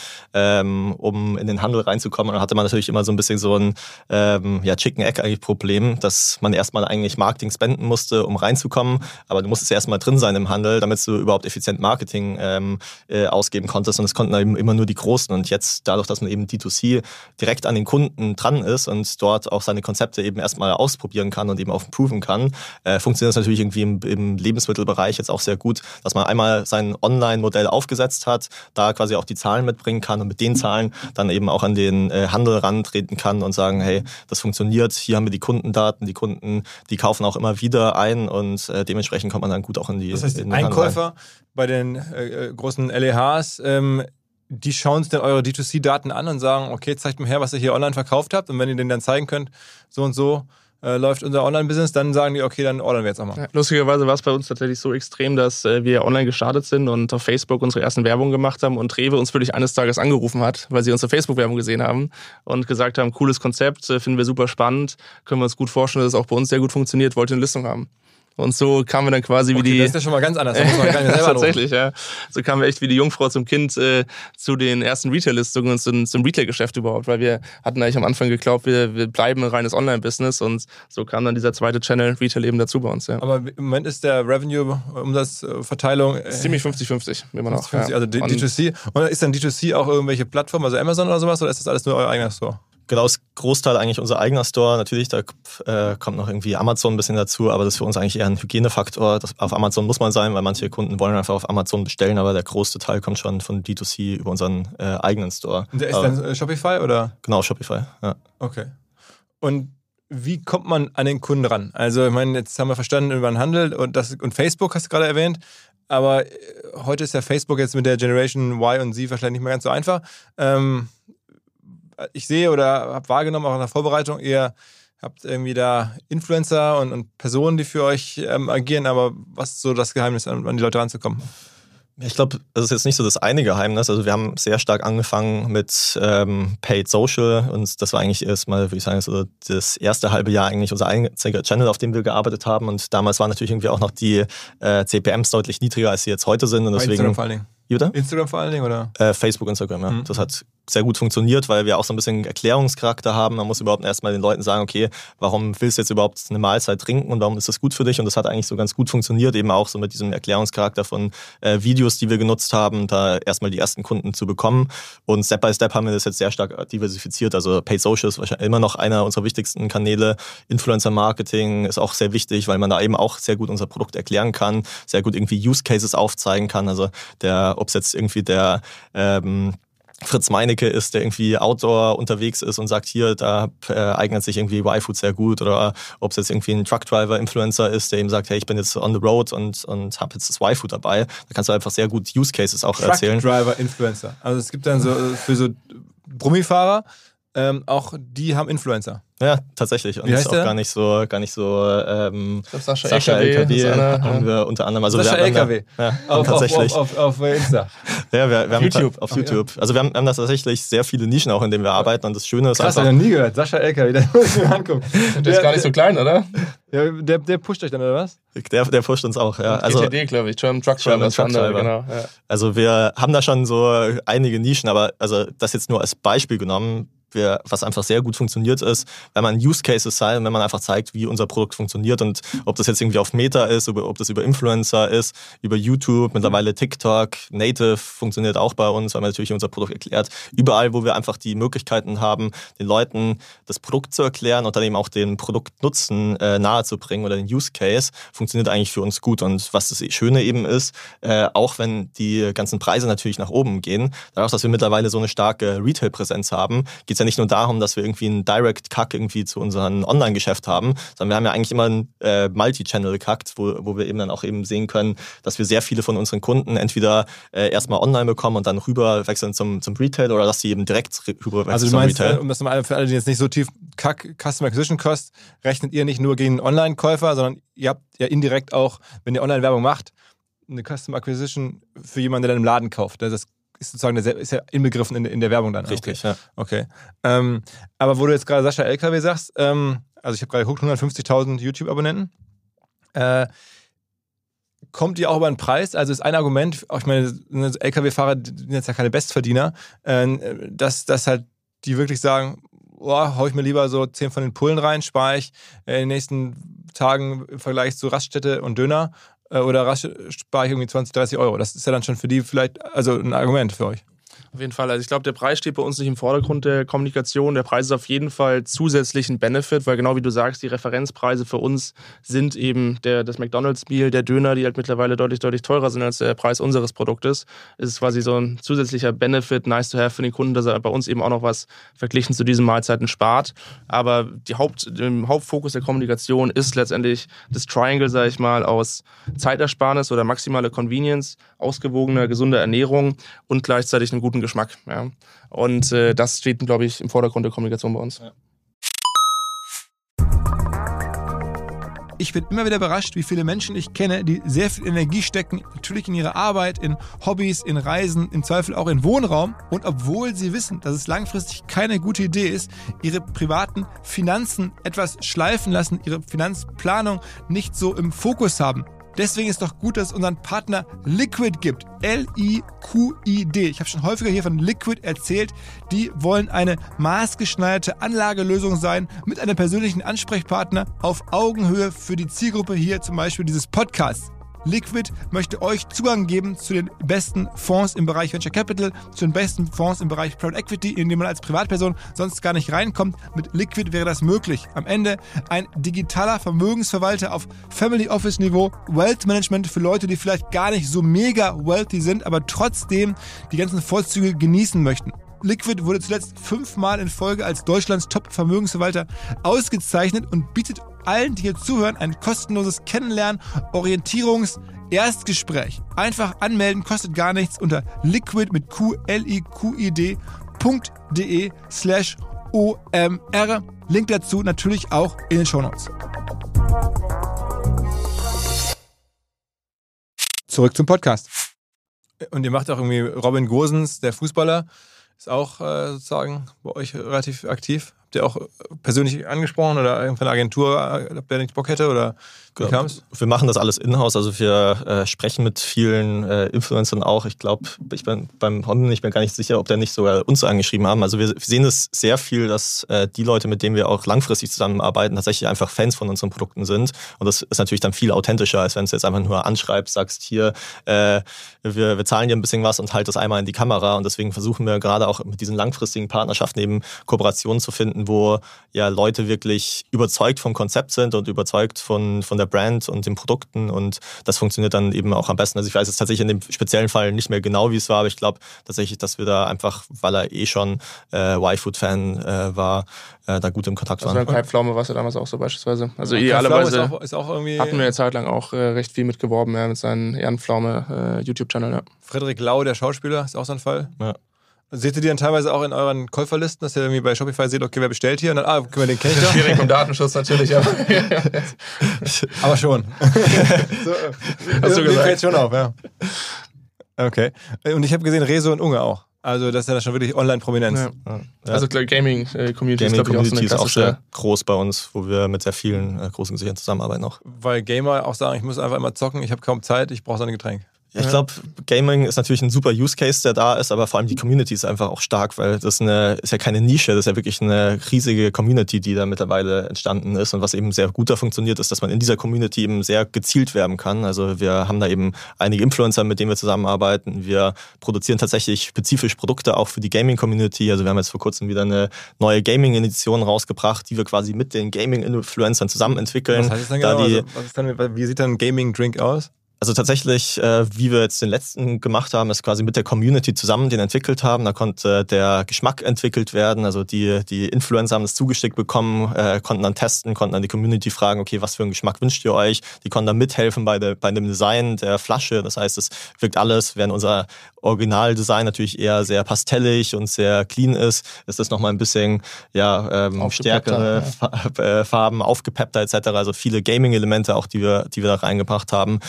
um in den Handel reinzukommen. Und dann hatte man natürlich immer so ein bisschen so ein Chicken Egg eigentlich Problem, dass man erstmal eigentlich Marketing spenden musste, um reinzukommen. Aber du musstest erstmal drin sein im Handel, damit du überhaupt effizient Marketing ausgeben konntest. Und es konnten eben immer nur die Großen. Und jetzt dadurch, dass man eben D2C direkt an den Kunden dran ist und dort auch seine Konzepte eben erstmal ausprobieren kann und eben auch proven kann, funktioniert das natürlich irgendwie im Lebensmittelbereich jetzt auch sehr gut, dass man einmal sein Online-Modell aufgesetzt hat, da quasi auch die Zahlen mitbringen kann und mit den Zahlen dann eben auch an den Handel rantreten kann und sagen, hey, das funktioniert, hier haben wir die Kundendaten, die Kunden, die kaufen auch immer wieder ein und dementsprechend kommt man dann gut auch in die Das heißt, die Handel Einkäufer rein. bei den großen LEHs, die schauen sich dann eure D2C-Daten an und sagen, okay, zeigt mir her, was ihr hier online verkauft habt. Und wenn ihr denen dann zeigen könnt, so und so läuft unser Online-Business, dann sagen die, okay, dann ordern wir jetzt auch mal. Ja, lustigerweise war es bei uns tatsächlich so extrem, dass wir online gestartet sind und auf Facebook unsere ersten Werbung gemacht haben und Rewe uns wirklich eines Tages angerufen hat, weil sie unsere Facebook-Werbung gesehen haben und gesagt haben, cooles Konzept, finden wir super spannend, können wir uns gut vorstellen, dass es auch bei uns sehr gut funktioniert, wollt ihr eine Listung haben. Und so kamen wir dann quasi wie die... Das ist ja schon mal ganz anders. Da muss man gar nicht selber tatsächlich, ja. So kamen wir echt wie die Jungfrau zum Kind zu den ersten Retail-Listungen und zum Retail-Geschäft überhaupt, weil wir hatten eigentlich am Anfang geglaubt, wir bleiben ein reines Online-Business und so kam dann dieser zweite Channel Retail eben dazu bei uns. Ja. Aber im Moment ist der Revenue-Umsatzverteilung... ziemlich 50-50 immer noch. 50-50, ja. Also D2C. Und ist dann D2C auch irgendwelche Plattformen, also Amazon oder sowas, oder ist das alles nur euer eigener Store? Genau, das Großteil eigentlich unser eigener Store. Natürlich, da kommt noch irgendwie Amazon ein bisschen dazu, aber das ist für uns eigentlich eher ein Hygienefaktor. Auf Amazon muss man sein, weil manche Kunden wollen einfach auf Amazon bestellen, aber der größte Teil kommt schon von D2C über unseren eigenen Store. Und der ist dann Shopify, oder? Genau, Shopify, ja. Okay. Und wie kommt man an den Kunden ran? Also, ich meine, jetzt haben wir verstanden über den Handel und Facebook hast du gerade erwähnt, aber heute ist ja Facebook jetzt mit der Generation Y und Z wahrscheinlich nicht mehr ganz so einfach. Ich sehe oder habe wahrgenommen, auch in der Vorbereitung, ihr habt irgendwie da Influencer und Personen, die für euch agieren, aber was ist so das Geheimnis, an die Leute ranzukommen? Ich glaube, das ist jetzt nicht so das eine Geheimnis. Also wir haben sehr stark angefangen mit Paid Social und das war eigentlich erstmal, würde ich sagen, so das erste halbe Jahr eigentlich unser einziger Channel, auf dem wir gearbeitet haben und damals waren natürlich irgendwie auch noch die CPMs deutlich niedriger, als sie jetzt heute sind. Und deswegen, Instagram vor allen Dingen. Oder? Instagram vor allen Dingen, oder? Facebook, Instagram, ja. Das hat sehr gut funktioniert, weil wir auch so ein bisschen Erklärungscharakter haben. Man muss überhaupt erstmal den Leuten sagen, okay, warum willst du jetzt überhaupt eine Mahlzeit trinken und warum ist das gut für dich? Und das hat eigentlich so ganz gut funktioniert, eben auch so mit diesem Erklärungscharakter von Videos, die wir genutzt haben, da erstmal die ersten Kunden zu bekommen. Und Step by Step haben wir das jetzt sehr stark diversifiziert. Also Paid Social ist wahrscheinlich immer noch einer unserer wichtigsten Kanäle. Influencer Marketing ist auch sehr wichtig, weil man da eben auch sehr gut unser Produkt erklären kann, sehr gut irgendwie Use Cases aufzeigen kann. Also ob es jetzt irgendwie der Fritz Meinecke ist, der irgendwie Outdoor unterwegs ist und sagt, hier, da eignet sich irgendwie Y-Food sehr gut, oder ob es jetzt irgendwie ein Truckdriver-Influencer ist, der eben sagt, hey, ich bin jetzt on the road und habe jetzt das Y-Food dabei. Da kannst du einfach sehr gut Use Cases auch erzählen. Truckdriver-Influencer. Also es gibt dann so für so Brummifahrer, auch die haben Influencer. Ja, tatsächlich. Und wie heißt ist auch der? gar nicht so Sascha LKW haben wir unter anderem. Also Sascha wir haben LKW. tatsächlich. Auf Insta. Ja, wir haben YouTube. auf YouTube. Also wir haben da tatsächlich sehr viele Nischen auch, in denen wir arbeiten. Und das Schöne ist Krass, einfach... hab ich noch nie gehört. Sascha LKW, da muss ich mir angucken. Der ist gar nicht so klein, oder? Ja, der pusht euch dann, oder was? Der pusht uns auch, ja. Also, GTD, glaube ich. German Truck Driver. Genau, ja. Also wir haben da schon so einige Nischen, aber also das jetzt nur als Beispiel genommen, was einfach sehr gut funktioniert ist, wenn man Use Cases zeigt, wenn man einfach zeigt, wie unser Produkt funktioniert und ob das jetzt irgendwie auf Meta ist, ob das über Influencer ist, über YouTube, mittlerweile TikTok, Native funktioniert auch bei uns, weil man natürlich unser Produkt erklärt. Überall, wo wir einfach die Möglichkeiten haben, den Leuten das Produkt zu erklären und dann eben auch den Produktnutzen nahezubringen oder den Use Case, funktioniert eigentlich für uns gut. Und was das Schöne eben ist, auch wenn die ganzen Preise natürlich nach oben gehen, dadurch, dass wir mittlerweile so eine starke Retail-Präsenz haben, geht es ja nicht nur darum, dass wir irgendwie einen Direct-Kack irgendwie zu unserem Online-Geschäft haben, sondern wir haben ja eigentlich immer einen Multi-Channel-Kack, wo wir eben dann auch eben sehen können, dass wir sehr viele von unseren Kunden entweder erstmal online bekommen und dann rüber wechseln zum Retail oder dass sie eben direkt rüber wechseln zum Retail. Retail. Um das mal für alle, die jetzt nicht so tief Customer Acquisition Cost, rechnet ihr nicht nur gegen den Online-Käufer, sondern ihr habt ja indirekt auch, wenn ihr Online-Werbung macht, eine Customer Acquisition für jemanden, der dann im Laden kauft. Das ist sozusagen ist ja inbegriffen in der Werbung dann. Richtig, okay. Ja. Okay. Aber wo du jetzt gerade Sascha LKW sagst, also ich habe gerade geguckt, 150.000 YouTube-Abonnenten. kommt ihr auch über den Preis? Also ist ein Argument, ich meine, LKW-Fahrer sind jetzt ja keine Bestverdiener, dass halt die wirklich sagen, hau ich mir lieber so 10 von den Pullen rein, spare ich in den nächsten Tagen im Vergleich zu Raststätte und Döner oder spare ich irgendwie 20, 30 Euro. Das ist ja dann schon für die vielleicht also ein Argument für euch. Auf jeden Fall. Also ich glaube, der Preis steht bei uns nicht im Vordergrund der Kommunikation. Der Preis ist auf jeden Fall zusätzlich ein Benefit, weil genau wie du sagst, die Referenzpreise für uns sind eben das McDonald's-Meal, der Döner, die halt mittlerweile deutlich, deutlich teurer sind als der Preis unseres Produktes. Es ist quasi so ein zusätzlicher Benefit, nice to have für den Kunden, dass er bei uns eben auch noch was verglichen zu diesen Mahlzeiten spart. Aber der Hauptfokus der Kommunikation ist letztendlich das Triangle, sage ich mal, aus Zeitersparnis oder maximale Convenience, ausgewogener, gesunder Ernährung und gleichzeitig einen guten Geschmack. Ja. Und das steht, glaube ich, im Vordergrund der Kommunikation bei uns. Ja. Ich bin immer wieder überrascht, wie viele Menschen ich kenne, die sehr viel Energie stecken, natürlich in ihre Arbeit, in Hobbys, in Reisen, im Zweifel auch in Wohnraum. Und obwohl sie wissen, dass es langfristig keine gute Idee ist, ihre privaten Finanzen etwas schleifen lassen, ihre Finanzplanung nicht so im Fokus haben. Deswegen ist doch gut, dass es unseren Partner Liquid gibt. L-I-Q-I-D. Ich habe schon häufiger hier von Liquid erzählt. Die wollen eine maßgeschneiderte Anlagelösung sein mit einem persönlichen Ansprechpartner auf Augenhöhe für die Zielgruppe hier, zum Beispiel dieses Podcasts. Liquid möchte euch Zugang geben zu den besten Fonds im Bereich Venture Capital, zu den besten Fonds im Bereich Private Equity, in dem man als Privatperson sonst gar nicht reinkommt. Mit Liquid wäre das möglich. Am Ende ein digitaler Vermögensverwalter auf Family Office Niveau, Wealth Management für Leute, die vielleicht gar nicht so mega wealthy sind, aber trotzdem die ganzen Vorzüge genießen möchten. Liquid wurde zuletzt 5-mal in Folge als Deutschlands Top-Vermögensverwalter ausgezeichnet und bietet allen, die hier zuhören, ein kostenloses Kennenlernen, Erstgespräch. Einfach anmelden, kostet gar nichts unter liquid mit QLIQID.de/OMR. Link dazu natürlich auch in den Shownotes. Zurück zum Podcast. Und ihr macht auch irgendwie Robin Gosens, der Fußballer, ist auch sozusagen bei euch relativ aktiv. Habt ihr auch persönlich angesprochen oder irgendeine Agentur, ob der nicht Bock hätte oder wie kam's? Wir machen das alles in-house, also wir sprechen mit vielen Influencern auch. Ich glaube, ich bin beim Robin nicht mehr gar nicht sicher, ob der nicht sogar uns angeschrieben haben. Also wir sehen es sehr viel, dass die Leute, mit denen wir auch langfristig zusammenarbeiten, tatsächlich einfach Fans von unseren Produkten sind. Und das ist natürlich dann viel authentischer, als wenn du jetzt einfach nur anschreibst, sagst, hier, wir zahlen dir ein bisschen was und halt das einmal in die Kamera. Und deswegen versuchen wir gerade auch mit diesen langfristigen Partnerschaften eben Kooperationen zu finden, wo ja Leute wirklich überzeugt vom Konzept sind und überzeugt von der Brand und den Produkten, und das funktioniert dann eben auch am besten. Also ich weiß jetzt tatsächlich in dem speziellen Fall nicht mehr genau, wie es war, aber ich glaube tatsächlich, dass wir da einfach, weil er schon Y-Food-Fan war, da gut im Kontakt waren. Also beim Kalbpflaume war es ja damals auch so beispielsweise. Also idealerweise ist auch irgendwie hatten wir eine Zeit lang auch recht viel mitgeworben, mit seinem Ehrenpflaume YouTube-Channel. Ja. Frederik Lau, der Schauspieler, ist auch so ein Fall. Ja. Seht ihr die dann teilweise auch in euren Käuferlisten, dass ihr irgendwie bei Shopify seht, okay, wer bestellt hier? Und dann, den kenne ich doch. Schwierig vom Datenschutz natürlich, aber, aber schon. So, hast du gesagt. Fällt schon auf, ja. Okay. Und ich habe gesehen, Rezo und Unge auch. Also das ist ja schon wirklich Online-Prominenz. Ja. Ja. Also Gaming-Community ist, glaube ich, auch so eine ist auch sehr groß bei uns, wo wir mit sehr vielen großen Gesichtern zusammenarbeiten auch. Weil Gamer auch sagen, ich muss einfach immer zocken, ich habe kaum Zeit, ich brauche so ein Getränk. Ja, ich glaube, Gaming ist natürlich ein super Use Case, der da ist, aber vor allem die Community ist einfach auch stark, weil das ist ja keine Nische, das ist ja wirklich eine riesige Community, die da mittlerweile entstanden ist, und was eben sehr gut da funktioniert, ist, dass man in dieser Community eben sehr gezielt werben kann. Also wir haben da eben einige Influencer, mit denen wir zusammenarbeiten. Wir produzieren tatsächlich spezifisch Produkte auch für die Gaming-Community. Also wir haben jetzt vor kurzem wieder eine neue Gaming-Edition rausgebracht, die wir quasi mit den Gaming-Influencern zusammen entwickeln. Was heißt das denn genau? Wie sieht dann ein Gaming-Drink aus? Also tatsächlich, wie wir jetzt den letzten gemacht haben, ist quasi mit der Community zusammen den entwickelt haben. Da konnte der Geschmack entwickelt werden. Also die Influencer haben das zugeschickt bekommen, konnten dann testen, konnten dann die Community fragen, okay, was für einen Geschmack wünscht ihr euch? Die konnten dann mithelfen bei dem Design der Flasche. Das heißt, es wirkt alles, während unser Originaldesign natürlich eher sehr pastellig und sehr clean ist das nochmal ein bisschen stärkere Farben, aufgepeppter etc. Also viele Gaming-Elemente auch, die wir da reingebracht haben. Und sie können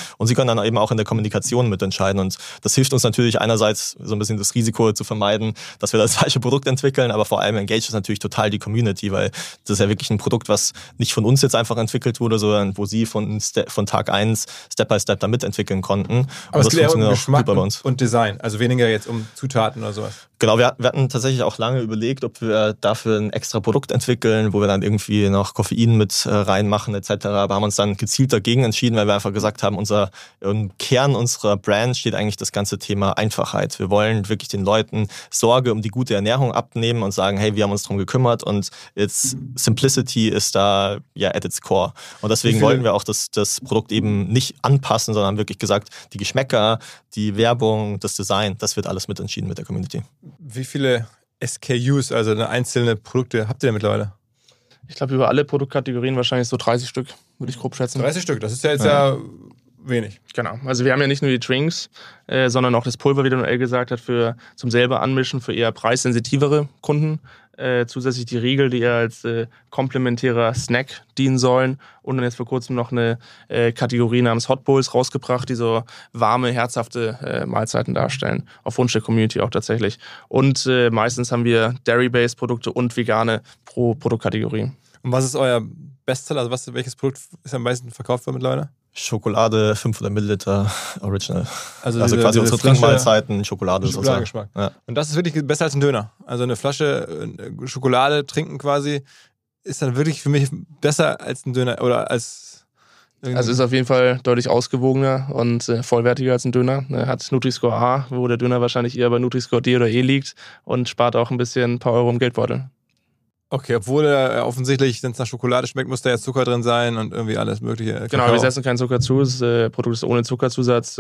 können dann eben auch in der Kommunikation mitentscheiden. Und das hilft uns natürlich einerseits so ein bisschen das Risiko zu vermeiden, dass wir das falsche Produkt entwickeln, aber vor allem engaged es natürlich total die Community, weil das ist ja wirklich ein Produkt, was nicht von uns jetzt einfach entwickelt wurde, sondern wo sie von Tag 1 Step by Step da mitentwickeln konnten. Aber es geht eher um Geschmack und Design, also weniger jetzt um Zutaten oder sowas. Genau, wir hatten tatsächlich auch lange überlegt, ob wir dafür ein extra Produkt entwickeln, wo wir dann irgendwie noch Koffein mit reinmachen etc., aber haben uns dann gezielt dagegen entschieden, weil wir einfach gesagt haben, im Kern unserer Brand steht eigentlich das ganze Thema Einfachheit. Wir wollen wirklich den Leuten Sorge um die gute Ernährung abnehmen und sagen, hey, wir haben uns darum gekümmert und jetzt Simplicity ist da ja at its core. Und deswegen wollten wir auch das Produkt eben nicht anpassen, sondern haben wirklich gesagt, die Geschmäcker, die Werbung, das Design, das wird alles mitentschieden mit der Community. Wie viele SKUs, also einzelne Produkte, habt ihr denn mittlerweile? Ich glaube, über alle Produktkategorien wahrscheinlich so 30 Stück, würde ich grob schätzen. 30 Stück, das ist ja jetzt ja wenig. Genau, also wir haben ja nicht nur die Drinks, sondern auch das Pulver, wie der Noel gesagt hat, zum selber anmischen für eher preissensitivere Kunden. Zusätzlich die Riegel, die eher als komplementärer Snack dienen sollen. Und dann jetzt vor kurzem noch eine Kategorie namens Hot Bowls rausgebracht, die so warme, herzhafte Mahlzeiten darstellen. Auf Wunsch der Community auch tatsächlich. Und meistens haben wir Dairy-Based Produkte und vegane pro Produktkategorie. Und was ist euer Bestseller? Also welches Produkt ist am meisten verkauft worden mittlerweile? Schokolade, 500 Milliliter Original. Also quasi unsere Trinkmahlzeiten, Schokolade. Schokoladengeschmack. Ja. Und das ist wirklich besser als ein Döner. Also eine Flasche Schokolade trinken quasi ist dann wirklich für mich besser als ein Döner oder als... Also ist auf jeden Fall deutlich ausgewogener und vollwertiger als ein Döner. Hat Nutri-Score A, wo der Döner wahrscheinlich eher bei Nutri-Score D oder E liegt und spart auch ein paar Euro im Geldbeutel. Okay, obwohl er offensichtlich, wenn es nach Schokolade schmeckt, muss da ja Zucker drin sein und irgendwie alles mögliche. Genau, wir setzen keinen Zucker zu, das Produkt ist ohne Zuckerzusatz.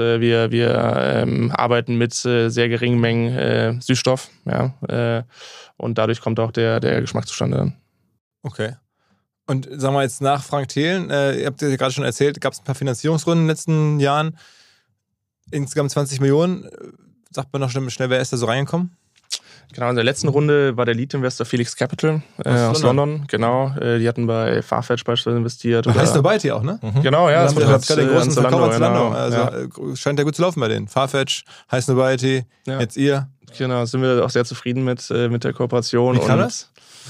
Wir arbeiten mit sehr geringen Mengen Süßstoff, ja, und dadurch kommt auch der Geschmack zustande dann. Okay. Und sagen wir jetzt nach Frank Thelen, ihr habt ja gerade schon erzählt, gab es ein paar Finanzierungsrunden in den letzten Jahren, insgesamt 20 Millionen. Sagt man noch schnell, wer ist da so reingekommen? Genau, in der letzten Runde war der Lead-Investor Felix Capital aus London. Genau, die hatten bei Farfetch beispielsweise investiert. Heißt Nobody auch, ne? Genau, ja. Das hat gerade den großen Verkauf an Zalando. Also scheint ja gut zu laufen bei denen. Farfetch, Heiß Nobody, jetzt ihr. Genau, sind wir auch sehr zufrieden mit der Kooperation. Wie kam das?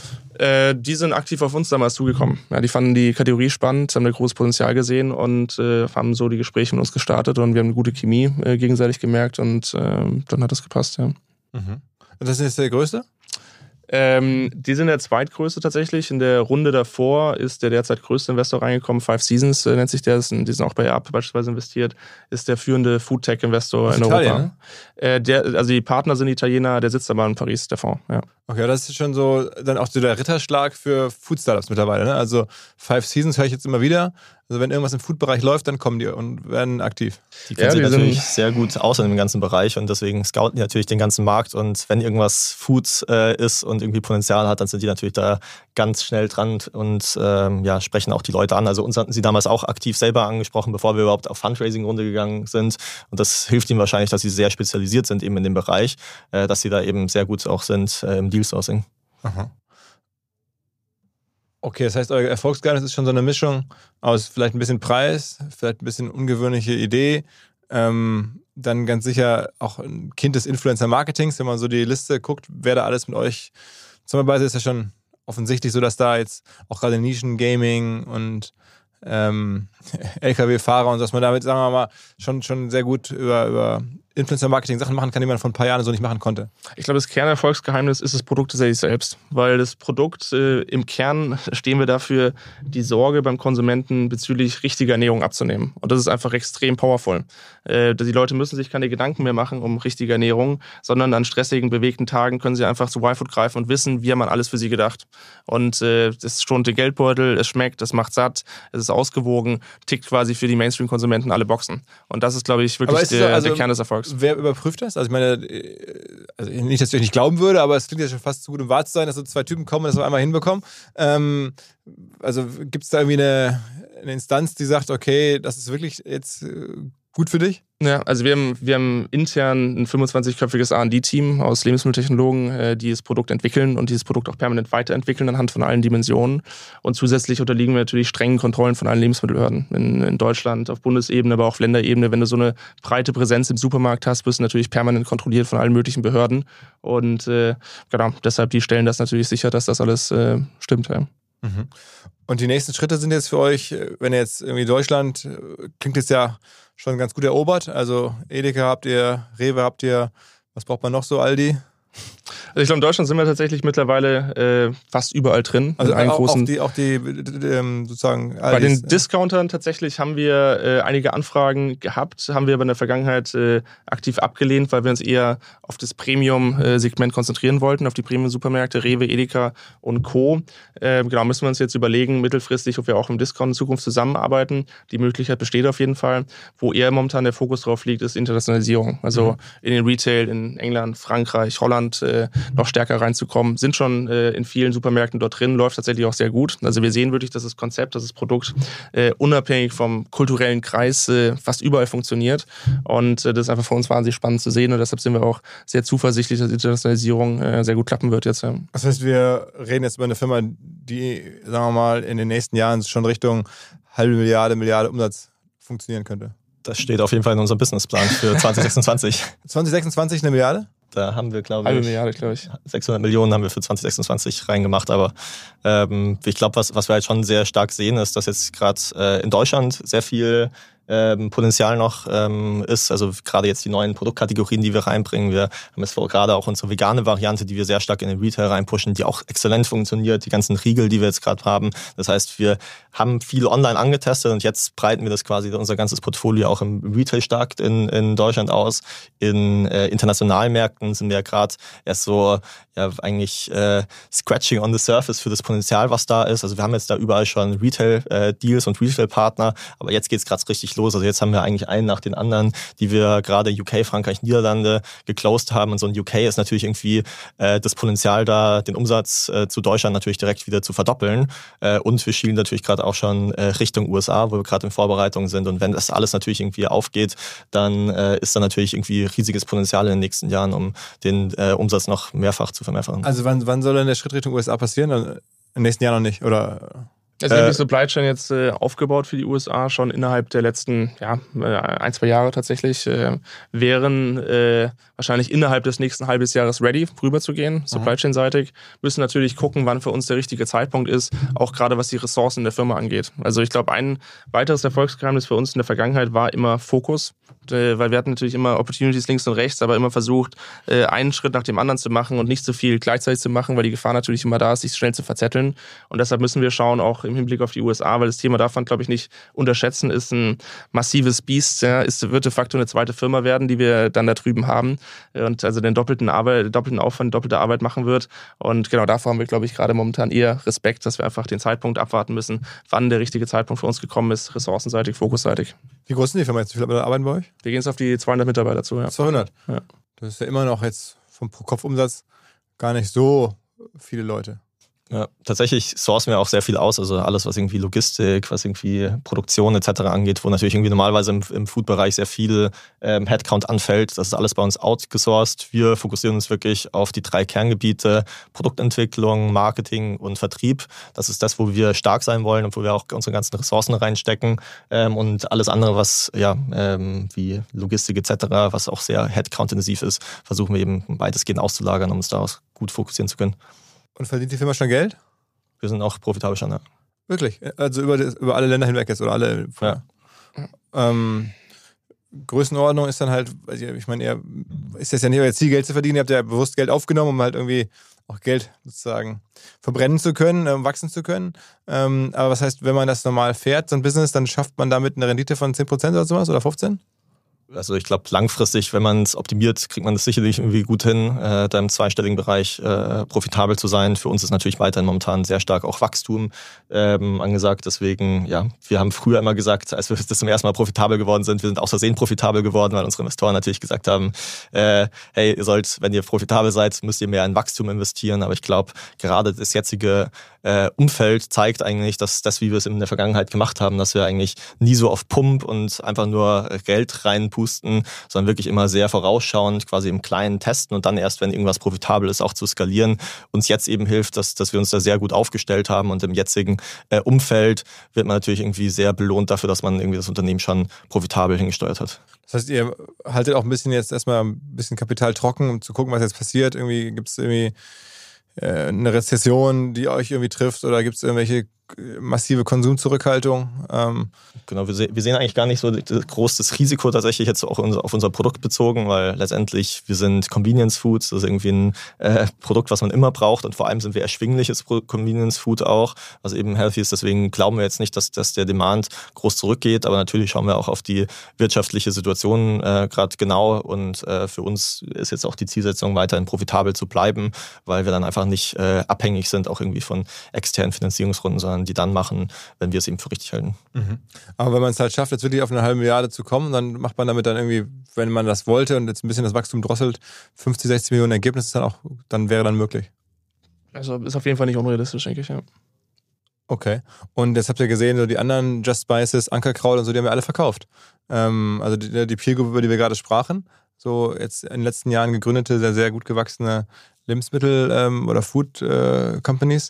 Die sind aktiv auf uns damals zugekommen. Ja, die fanden die Kategorie spannend, haben ein großes Potenzial gesehen und haben so die Gespräche mit uns gestartet und wir haben eine gute Chemie gegenseitig gemerkt und dann hat das gepasst, ja. Mhm. Und das ist jetzt der größte? Die sind der zweitgrößte tatsächlich. In der Runde davor ist der derzeit größte Investor reingekommen. 5 Seasons nennt sich der. Die sind auch bei Up beispielsweise investiert. Ist der führende Foodtech-Investor in Italien, Europa. Ne? Also die Partner sind Italiener, der sitzt aber in Paris, der Fonds. Ja. Okay, das ist schon so dann auch so der Ritterschlag für Food-Startups mittlerweile. Ne? Also 5 Seasons höre ich jetzt immer wieder. Also wenn irgendwas im Food-Bereich läuft, dann kommen die und werden aktiv. Die kennen sich natürlich sehr gut aus in dem ganzen Bereich und deswegen scouten die natürlich den ganzen Markt. Und wenn irgendwas Food ist und irgendwie Potenzial hat, dann sind die natürlich da ganz schnell dran und sprechen auch die Leute an. Also uns hatten sie damals auch aktiv selber angesprochen, bevor wir überhaupt auf Fundraising-Runde gegangen sind. Und das hilft ihnen wahrscheinlich, dass sie sehr spezialisiert sind eben in dem Bereich, dass sie da eben sehr gut auch sind im Deal-Sourcing. Aha. Okay, das heißt, euer Erfolgsgeheimnis ist schon so eine Mischung aus vielleicht ein bisschen Preis, vielleicht ein bisschen ungewöhnliche Idee, dann ganz sicher auch ein Kind des Influencer-Marketings, wenn man so die Liste guckt, wer da alles mit euch zusammenarbeitet, ist ja schon offensichtlich so, dass da jetzt auch gerade Nischen-Gaming und LKW-Fahrer und so, dass man damit, sagen wir mal, schon sehr gut über Influencer-Marketing Sachen machen kann, die man vor ein paar Jahren so nicht machen konnte. Ich glaube, das Kernerfolgsgeheimnis ist das Produkt tatsächlich selbst, weil das Produkt im Kern stehen wir dafür, die Sorge beim Konsumenten bezüglich richtiger Ernährung abzunehmen. Und das ist einfach extrem powerful. Die Leute müssen sich keine Gedanken mehr machen um richtige Ernährung, sondern an stressigen, bewegten Tagen können sie einfach zu YFood greifen und wissen, wir haben an alles für sie gedacht. Und es schont den Geldbeutel, es schmeckt, es macht satt, es ist ausgewogen, tickt quasi für die Mainstream-Konsumenten alle Boxen. Und das ist, glaube ich, wirklich der Kern des Erfolgs. Wer überprüft das? Also ich meine, nicht, dass ich euch nicht glauben würde, aber es klingt ja schon fast zu gut, um wahr zu sein, dass so zwei Typen kommen und das auf einmal hinbekommen. Also gibt es da irgendwie eine Instanz, die sagt, okay, das ist wirklich jetzt gut für dich? Ja, also wir haben intern ein 25-köpfiges R&D-Team aus Lebensmitteltechnologen, die das Produkt entwickeln und dieses Produkt auch permanent weiterentwickeln anhand von allen Dimensionen. Und zusätzlich unterliegen wir natürlich strengen Kontrollen von allen Lebensmittelbehörden in Deutschland, auf Bundesebene, aber auch auf Länderebene. Wenn du so eine breite Präsenz im Supermarkt hast, wirst du natürlich permanent kontrolliert von allen möglichen Behörden. Und genau, deshalb die stellen das natürlich sicher, dass das alles stimmt. Ja. Mhm. Und die nächsten Schritte sind jetzt für euch, wenn ihr jetzt irgendwie Deutschland, klingt jetzt ja schon ganz gut erobert. Also Edeka habt ihr, Rewe habt ihr, was braucht man noch so, Aldi? Also ich glaube, in Deutschland sind wir tatsächlich mittlerweile fast überall drin. Also auch die sozusagen Aldis. Bei den Discountern tatsächlich haben wir einige Anfragen gehabt, haben wir aber in der Vergangenheit aktiv abgelehnt, weil wir uns eher auf das Premium-Segment konzentrieren wollten, auf die Premium-Supermärkte, Rewe, Edeka und Co. Genau, müssen wir uns jetzt überlegen, mittelfristig, ob wir auch im Discount in Zukunft zusammenarbeiten. Die Möglichkeit besteht auf jeden Fall. Wo eher momentan der Fokus drauf liegt, ist Internationalisierung. Also in den Retail, in England, Frankreich, Holland, noch stärker reinzukommen. Sind schon in vielen Supermärkten dort drin, läuft tatsächlich auch sehr gut. Also wir sehen wirklich, dass das Konzept, dass das Produkt unabhängig vom kulturellen Kreis fast überall funktioniert. Und das ist einfach für uns wahnsinnig spannend zu sehen. Und deshalb sind wir auch sehr zuversichtlich, dass die Internationalisierung sehr gut klappen wird jetzt. Ja. Das heißt, wir reden jetzt über eine Firma, die, sagen wir mal, in den nächsten Jahren schon Richtung halbe Milliarde Umsatz funktionieren könnte. Das steht auf jeden Fall in unserem Businessplan für 2026. 2026 eine Milliarde? Da haben wir, glaube ich, 600 Millionen haben wir für 2026 reingemacht. Aber ich glaube, was wir halt schon sehr stark sehen, ist, dass jetzt gerade in Deutschland sehr viel Potenzial noch ist. Also gerade jetzt die neuen Produktkategorien, die wir reinbringen. Wir haben jetzt gerade auch unsere vegane Variante, die wir sehr stark in den Retail reinpushen, die auch exzellent funktioniert. Die ganzen Riegel, die wir jetzt gerade haben. Das heißt, wir haben viel online angetestet und jetzt breiten wir das quasi unser ganzes Portfolio auch im Retail stark in Deutschland aus. In internationalen Märkten sind wir gerade erst so eigentlich scratching on the surface für das Potenzial, was da ist. Also wir haben jetzt da überall schon Retail-Deals und Retail-Partner, aber jetzt geht es gerade richtig los. Also jetzt haben wir eigentlich einen nach den anderen, die wir gerade UK, Frankreich, Niederlande geclosed haben. Und so ein UK ist natürlich irgendwie das Potenzial da, den Umsatz zu Deutschland natürlich direkt wieder zu verdoppeln. Und wir schielen natürlich gerade auch schon Richtung USA, wo wir gerade in Vorbereitung sind. Und wenn das alles natürlich irgendwie aufgeht, dann ist da natürlich irgendwie riesiges Potenzial in den nächsten Jahren, um den Umsatz noch mehrfach zu vermehrfachen. Also wann soll denn der Schritt Richtung USA passieren? Im nächsten Jahr noch nicht, oder? Also wir haben die Supply Chain jetzt aufgebaut für die USA schon innerhalb der letzten 1-2 Jahre tatsächlich. Wären wahrscheinlich innerhalb des nächsten halbes Jahres ready, rüberzugehen, Supply Chain-seitig. Müssen natürlich gucken, wann für uns der richtige Zeitpunkt ist, auch gerade was die Ressourcen in der Firma angeht. Also ich glaube, ein weiteres Erfolgsgeheimnis für uns in der Vergangenheit war immer Fokus. Weil wir hatten natürlich immer Opportunities links und rechts, aber immer versucht, einen Schritt nach dem anderen zu machen und nicht so viel gleichzeitig zu machen, weil die Gefahr natürlich immer da ist, sich schnell zu verzetteln. Und deshalb müssen wir schauen, auch im Hinblick auf die USA, weil das Thema darf man, glaube ich, nicht unterschätzen, ist ein massives Biest, wird de facto eine zweite Firma werden, die wir dann da drüben haben und also den doppelten Aufwand, doppelte Arbeit machen wird. Und genau davor haben wir, glaube ich, gerade momentan eher Respekt, dass wir einfach den Zeitpunkt abwarten müssen, wann der richtige Zeitpunkt für uns gekommen ist, ressourcenseitig, fokusseitig. Wie groß sind die Firma jetzt? Wie viele arbeiten bei euch? Wir gehen jetzt auf die 200 Mitarbeiter zu. Ja. 200? Ja. Das ist ja immer noch jetzt vom Pro-Kopf-Umsatz gar nicht so viele Leute. Ja, tatsächlich sourcen wir auch sehr viel aus, also alles, was irgendwie Logistik, was irgendwie Produktion etc. angeht, wo natürlich irgendwie normalerweise im Food-Bereich sehr viel Headcount anfällt. Das ist alles bei uns outgesourced. Wir fokussieren uns wirklich auf die 3 Kerngebiete: Produktentwicklung, Marketing und Vertrieb. Das ist das, wo wir stark sein wollen und wo wir auch unsere ganzen Ressourcen reinstecken. Und alles andere, was wie Logistik etc., was auch sehr Headcount-intensiv ist, versuchen wir eben weitestgehend auszulagern, um uns daraus gut fokussieren zu können. Und verdient die Firma schon Geld? Wir sind auch profitabel schon, ja. Wirklich? Also über alle Länder hinweg jetzt oder alle? Ja. Größenordnung ist dann halt, ich meine, ihr ist das ja nicht euer Ziel, Geld zu verdienen. Ihr habt ja bewusst Geld aufgenommen, um halt irgendwie auch Geld sozusagen verbrennen zu können, wachsen zu können. Aber was heißt, wenn man das normal fährt, so ein Business, dann schafft man damit eine Rendite von 10% oder sowas oder 15%? Also ich glaube, langfristig, wenn man es optimiert, kriegt man das sicherlich irgendwie gut hin, da im zweistelligen Bereich profitabel zu sein. Für uns ist natürlich weiterhin momentan sehr stark auch Wachstum angesagt. Deswegen, ja, wir haben früher immer gesagt, als wir das zum ersten Mal profitabel geworden sind, wir sind aus Versehen profitabel geworden, weil unsere Investoren natürlich gesagt haben, hey, ihr sollt, wenn ihr profitabel seid, müsst ihr mehr in Wachstum investieren. Aber ich glaube, gerade das jetzige Umfeld zeigt eigentlich, dass das, wie wir es in der Vergangenheit gemacht haben, dass wir eigentlich nie so auf Pump und einfach nur Geld reinpusten, sondern wirklich immer sehr vorausschauend, quasi im Kleinen testen und dann erst, wenn irgendwas profitabel ist, auch zu skalieren, uns jetzt eben hilft, dass wir uns da sehr gut aufgestellt haben und im jetzigen Umfeld wird man natürlich irgendwie sehr belohnt dafür, dass man irgendwie das Unternehmen schon profitabel hingesteuert hat. Das heißt, ihr haltet auch ein bisschen jetzt erstmal ein bisschen Kapital trocken, um zu gucken, was jetzt passiert. Irgendwie gibt es irgendwie eine Rezession, die euch irgendwie trifft, oder gibt es irgendwelche massive Konsumzurückhaltung? Genau, wir sehen eigentlich gar nicht so groß das Risiko tatsächlich jetzt auch auf unser Produkt bezogen, weil letztendlich wir sind Convenience Foods, das ist irgendwie ein Produkt, was man immer braucht, und vor allem sind wir erschwingliches Convenience Food auch, was eben healthy ist. Deswegen glauben wir jetzt nicht, dass der Demand groß zurückgeht, aber natürlich schauen wir auch auf die wirtschaftliche Situation gerade genau, und für uns ist jetzt auch die Zielsetzung, weiterhin profitabel zu bleiben, weil wir dann einfach nicht abhängig sind auch irgendwie von externen Finanzierungsrunden, sondern die dann machen, wenn wir es eben für richtig halten. Mhm. Aber wenn man es halt schafft, jetzt wirklich auf 1,5 Milliarde zu kommen, dann macht man damit dann irgendwie, wenn man das wollte und jetzt ein bisschen das Wachstum drosselt, 50, 60 Millionen Ergebnisse dann wäre dann möglich. Also ist auf jeden Fall nicht unrealistisch, denke ich, ja. Okay. Und jetzt habt ihr gesehen, so die anderen Just Spices, Ankerkraut und so, die haben wir alle verkauft. Also die Peer Group, über die wir gerade sprachen, so jetzt in den letzten Jahren gegründete, sehr, sehr gut gewachsene Lebensmittel- oder Food Companies.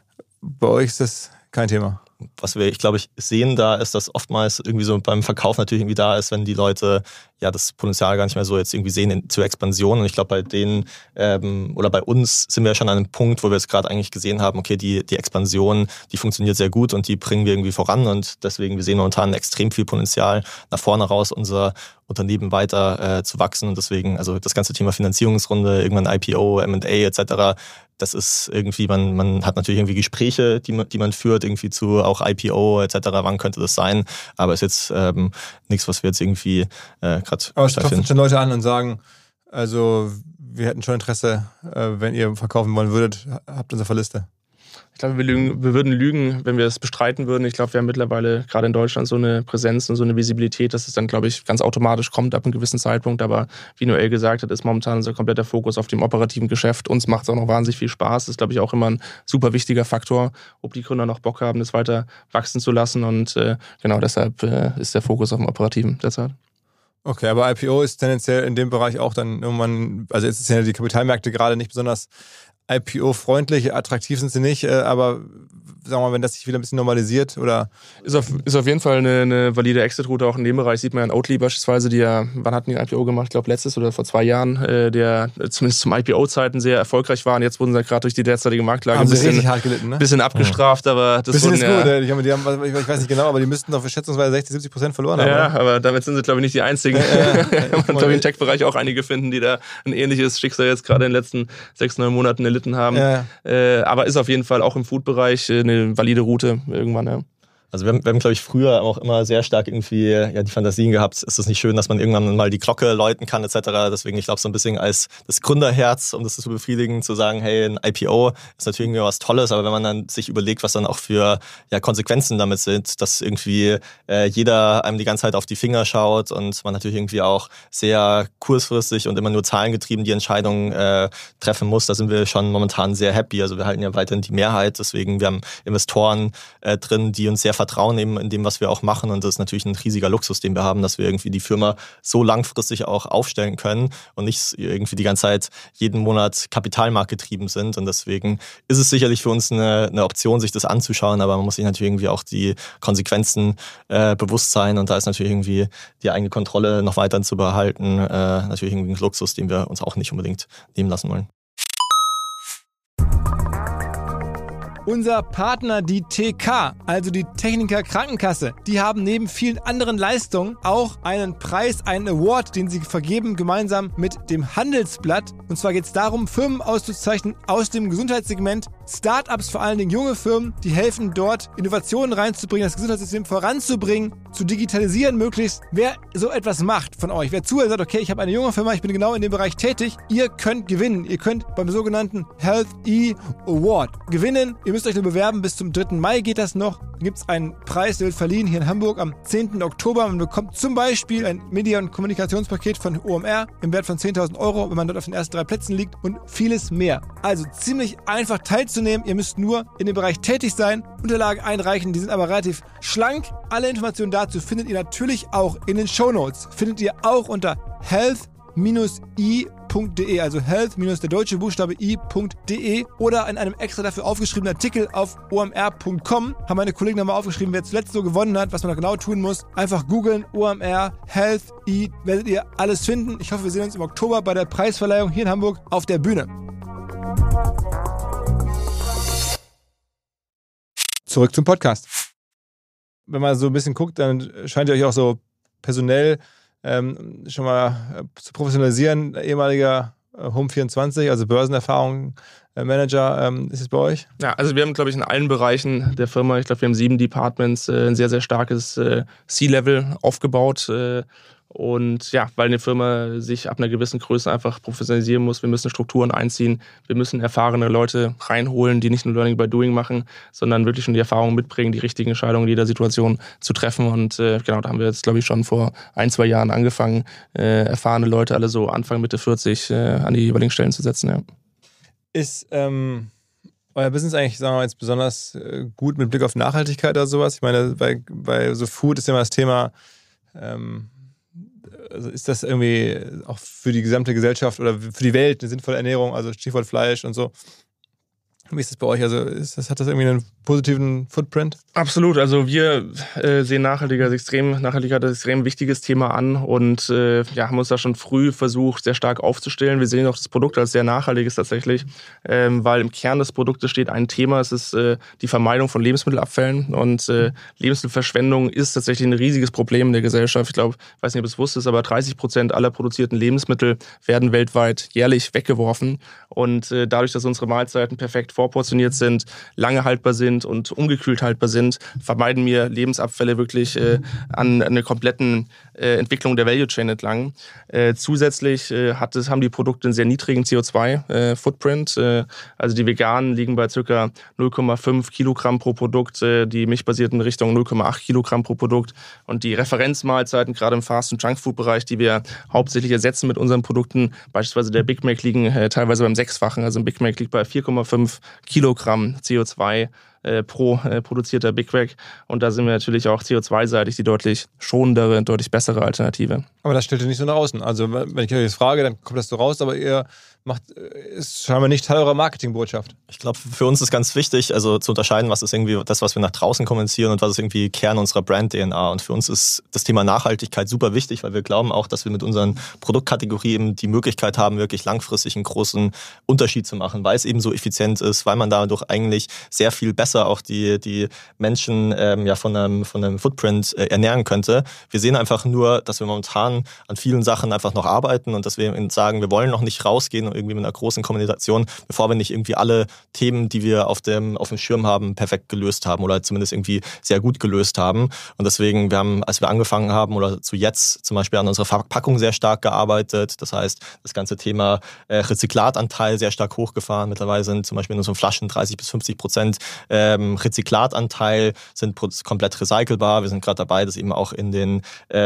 Bei euch ist das kein Thema. Was wir, glaube ich, sehen da, ist, dass oftmals irgendwie so beim Verkauf natürlich irgendwie da ist, wenn die Leute ja das Potenzial gar nicht mehr so jetzt irgendwie sehen zur Expansion. Und ich glaube, bei denen oder bei uns sind wir schon an einem Punkt, wo wir jetzt gerade eigentlich gesehen haben, okay, die Expansion, die funktioniert sehr gut und die bringen wir irgendwie voran. Und deswegen, wir sehen momentan extrem viel Potenzial nach vorne raus, unser Unternehmen weiter zu wachsen. Und deswegen, also das ganze Thema Finanzierungsrunde, irgendwann IPO, M&A etc., das ist irgendwie, man hat natürlich irgendwie Gespräche, die man führt, irgendwie zu auch IPO etc., wann könnte das sein, aber ist jetzt nichts, was wir jetzt irgendwie gerade aber es klopfen schon Leute an und sagen, also wir hätten schon Interesse, wenn ihr verkaufen wollen würdet, habt uns auf der Liste. Ich glaube, wir würden lügen, wenn wir es bestreiten würden. Ich glaube, wir haben mittlerweile gerade in Deutschland so eine Präsenz und so eine Visibilität, dass es dann, glaube ich, ganz automatisch kommt ab einem gewissen Zeitpunkt. Aber wie Noel gesagt hat, ist momentan unser kompletter Fokus auf dem operativen Geschäft. Uns macht es auch noch wahnsinnig viel Spaß. Das ist, glaube ich, auch immer ein super wichtiger Faktor, ob die Gründer noch Bock haben, das weiter wachsen zu lassen. Und genau deshalb ist der Fokus auf dem Operativen derzeit. Okay, aber IPO ist tendenziell in dem Bereich auch dann irgendwann, also jetzt sind ja die Kapitalmärkte gerade nicht besonders IPO-freundlich, attraktiv sind sie nicht, aber sagen wir mal, wenn das sich wieder ein bisschen normalisiert oder... Ist auf jeden Fall eine valide Exit-Route, auch in dem Bereich sieht man ja in Oatly beispielsweise, die ja, wann hatten die ein IPO gemacht? Ich glaube letztes oder vor 2 Jahren, der zumindest zum IPO-Zeiten sehr erfolgreich war, und jetzt wurden sie gerade durch die derzeitige Marktlage ein bisschen hart gelitten, ne? Bisschen abgestraft, aber das bisschen wurden ist gut, die haben, ich weiß nicht genau, aber die müssten doch für schätzungsweise 60-70% verloren haben. Ja, aber damit sind sie, glaube ich, nicht die Einzigen. Man kann, glaube ich, im Tech-Bereich auch einige finden, die da ein ähnliches Schicksal jetzt gerade in den letzten 6-9 Monaten erlitten haben. Ja. Aber ist auf jeden Fall auch im Food-Bereich eine valide Route irgendwann, ja. Also wir haben, glaube ich, früher auch immer sehr stark irgendwie die Fantasien gehabt, ist es nicht schön, dass man irgendwann mal die Glocke läuten kann etc. Deswegen, ich glaube, so ein bisschen als das Gründerherz, um das zu befriedigen, zu sagen, hey, ein IPO ist natürlich irgendwie was Tolles, aber wenn man dann sich überlegt, was dann auch für Konsequenzen damit sind, dass irgendwie jeder einem die ganze Zeit auf die Finger schaut und man natürlich irgendwie auch sehr kurzfristig und immer nur zahlengetrieben die Entscheidungen treffen muss, da sind wir schon momentan sehr happy. Also wir halten ja weiterhin die Mehrheit, deswegen wir haben Investoren drin, die uns sehr vertrauen eben in dem, was wir auch machen, und das ist natürlich ein riesiger Luxus, den wir haben, dass wir irgendwie die Firma so langfristig auch aufstellen können und nicht irgendwie die ganze Zeit jeden Monat kapitalmarktgetrieben sind, und deswegen ist es sicherlich für uns eine Option, sich das anzuschauen, aber man muss sich natürlich irgendwie auch die Konsequenzen bewusst sein, und da ist natürlich irgendwie die eigene Kontrolle noch weiter zu behalten natürlich irgendwie ein Luxus, den wir uns auch nicht unbedingt nehmen lassen wollen. Unser Partner, die TK, also die Techniker Krankenkasse, die haben neben vielen anderen Leistungen auch einen Preis, einen Award, den sie vergeben, gemeinsam mit dem Handelsblatt. Und zwar geht es darum, Firmen auszuzeichnen aus dem Gesundheitssegment, Startups, vor allen Dingen junge Firmen, die helfen dort, Innovationen reinzubringen, das Gesundheitssystem voranzubringen, zu digitalisieren möglichst. Wer so etwas macht von euch, wer zuhört und sagt, okay, ich habe eine junge Firma, ich bin genau in dem Bereich tätig, ihr könnt gewinnen. Ihr könnt beim sogenannten Health E Award gewinnen. Ihr müsst euch nur bewerben, bis zum 3. Mai geht das noch. Da gibt es einen Preis, der wird verliehen hier in Hamburg am 10. Oktober. Man bekommt zum Beispiel ein Media- und Kommunikationspaket von OMR im Wert von 10.000 €, wenn man dort auf den ersten 3 Plätzen liegt, und vieles mehr. Also ziemlich einfach teilzunehmen. teilzunehmen. Ihr müsst nur in dem Bereich tätig sein, Unterlagen einreichen, die sind aber relativ schlank. Alle Informationen dazu findet ihr natürlich auch in den Shownotes. Findet ihr auch unter health-i.de, also health- der deutsche Buchstabe i.de oder in einem extra dafür aufgeschriebenen Artikel auf omr.com haben meine Kollegen nochmal aufgeschrieben, wer zuletzt so gewonnen hat, was man da genau tun muss. Einfach googeln, OMR, Health, I, werdet ihr alles finden. Ich hoffe, wir sehen uns im Oktober bei der Preisverleihung hier in Hamburg auf der Bühne. Zurück zum Podcast. Wenn man so ein bisschen guckt, dann scheint ihr euch auch so personell schon mal zu professionalisieren. Ehemaliger Home24, also Börsenerfahrung, Manager, ist es bei euch? Ja, also wir haben, glaube ich, in allen Bereichen der Firma, ich glaube, wir haben 7 Departments, ein sehr, sehr starkes C-Level aufgebaut. Und ja, weil eine Firma sich ab einer gewissen Größe einfach professionalisieren muss. Wir müssen Strukturen einziehen. Wir müssen erfahrene Leute reinholen, die nicht nur Learning by Doing machen, sondern wirklich schon die Erfahrung mitbringen, die richtigen Entscheidungen in jeder Situation zu treffen. Und genau, da haben wir jetzt, glaube ich, schon vor 1-2 Jahren angefangen, erfahrene Leute, alle so Anfang, Mitte 40, an die jeweiligen Stellen zu setzen. Ja. Ist euer Business eigentlich, sagen wir mal, jetzt besonders gut mit Blick auf Nachhaltigkeit oder sowas? Ich meine, bei so Food ist ja immer das Thema, also ist das irgendwie auch für die gesamte Gesellschaft oder für die Welt eine sinnvolle Ernährung, also Stichwort Fleisch und so? Wie ist das bei euch? Also hat das irgendwie einen positiven Footprint? Absolut. Also wir sehen Nachhaltigkeit als extrem wichtiges Thema an und haben uns da schon früh versucht, sehr stark aufzustellen. Wir sehen auch das Produkt als sehr nachhaltiges tatsächlich, weil im Kern des Produktes steht ein Thema, es ist die Vermeidung von Lebensmittelabfällen und Lebensmittelverschwendung ist tatsächlich ein riesiges Problem in der Gesellschaft. Ich glaube, ich weiß nicht, ob es wusstet, aber 30% aller produzierten Lebensmittel werden weltweit jährlich weggeworfen und dadurch, dass unsere Mahlzeiten perfekt vorportioniert sind, lange haltbar sind und ungekühlt haltbar sind, vermeiden wir Lebensabfälle wirklich an einer kompletten Entwicklung der Value Chain entlang. Zusätzlich haben die Produkte einen sehr niedrigen CO2-Footprint. Also die veganen liegen bei ca. 0,5 Kilogramm pro Produkt, die milchbasierten Richtung 0,8 Kilogramm pro Produkt. Und die Referenzmahlzeiten, gerade im Fast- und Junkfood-Bereich, die wir hauptsächlich ersetzen mit unseren Produkten, beispielsweise der Big Mac, liegen teilweise beim 6-fachen. Also ein Big Mac liegt bei 4,5 Kilogramm CO2 pro produzierter Big Mac. Und da sind wir natürlich auch CO2-seitig die deutlich schonendere, deutlich bessere Alternative. Aber das stellt ihr nicht so nach außen. Also wenn ich euch das frage, dann kommt das so raus, aber ihr ist scheinbar nicht Teil eurer Marketingbotschaft. Ich glaube, für uns ist ganz wichtig, also zu unterscheiden, was ist irgendwie das, was wir nach draußen kommunizieren und was ist irgendwie Kern unserer Brand-DNA. Und für uns ist das Thema Nachhaltigkeit super wichtig, weil wir glauben auch, dass wir mit unseren Produktkategorien eben die Möglichkeit haben, wirklich langfristig einen großen Unterschied zu machen, weil es eben so effizient ist, weil man dadurch eigentlich sehr viel besser auch die Menschen von einem Footprint ernähren könnte. Wir sehen einfach nur, dass wir momentan an vielen Sachen einfach noch arbeiten und dass wir sagen, wir wollen noch nicht rausgehen und irgendwie mit einer großen Kommunikation, bevor wir nicht irgendwie alle Themen, die wir auf dem Schirm haben, perfekt gelöst haben oder zumindest irgendwie sehr gut gelöst haben. Und deswegen, wir haben, als wir angefangen haben oder zu jetzt zum Beispiel an unserer Verpackung sehr stark gearbeitet. Das heißt, das ganze Thema Rezyklatanteil sehr stark hochgefahren. Mittlerweile sind zum Beispiel in unseren Flaschen 30-50% Rezyklatanteil, sind komplett recycelbar. Wir sind gerade dabei, das eben auch in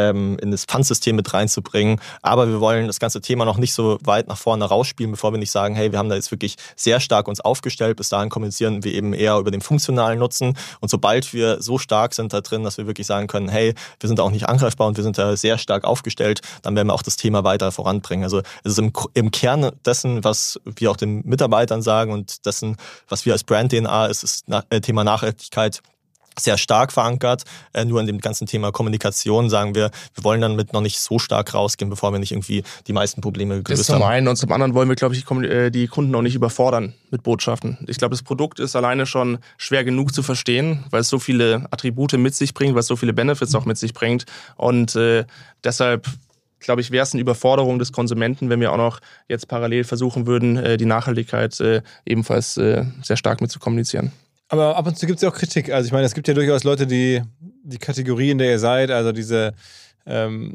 das Pfandsystem mit reinzubringen. Aber wir wollen das ganze Thema noch nicht so weit nach vorne rausspielen, bevor wir nicht sagen, hey, wir haben da jetzt wirklich sehr stark uns aufgestellt. Bis dahin kommunizieren wir eben eher über den funktionalen Nutzen. Und sobald wir so stark sind da drin, dass wir wirklich sagen können, hey, wir sind da auch nicht angreifbar und wir sind da sehr stark aufgestellt, dann werden wir auch das Thema weiter voranbringen. Also es ist im Kern dessen, was wir auch den Mitarbeitern sagen und dessen, was wir als Brand-DNA ist Thema Nachhaltigkeit sehr stark verankert. Nur in dem ganzen Thema Kommunikation sagen wir wollen dann mit noch nicht so stark rausgehen, bevor wir nicht irgendwie die meisten Probleme gelöst haben. Das zum einen und zum anderen wollen wir, glaube ich, die Kunden auch nicht überfordern mit Botschaften. Ich glaube, das Produkt ist alleine schon schwer genug zu verstehen, weil es so viele Attribute mit sich bringt, weil es so viele Benefits auch mit sich bringt und deshalb glaube ich, wäre es eine Überforderung des Konsumenten, wenn wir auch noch jetzt parallel versuchen würden, die Nachhaltigkeit ebenfalls sehr stark mit zu kommunizieren. Aber ab und zu gibt es ja auch Kritik. Also ich meine, es gibt ja durchaus Leute, die Kategorie, in der ihr seid, also diese eine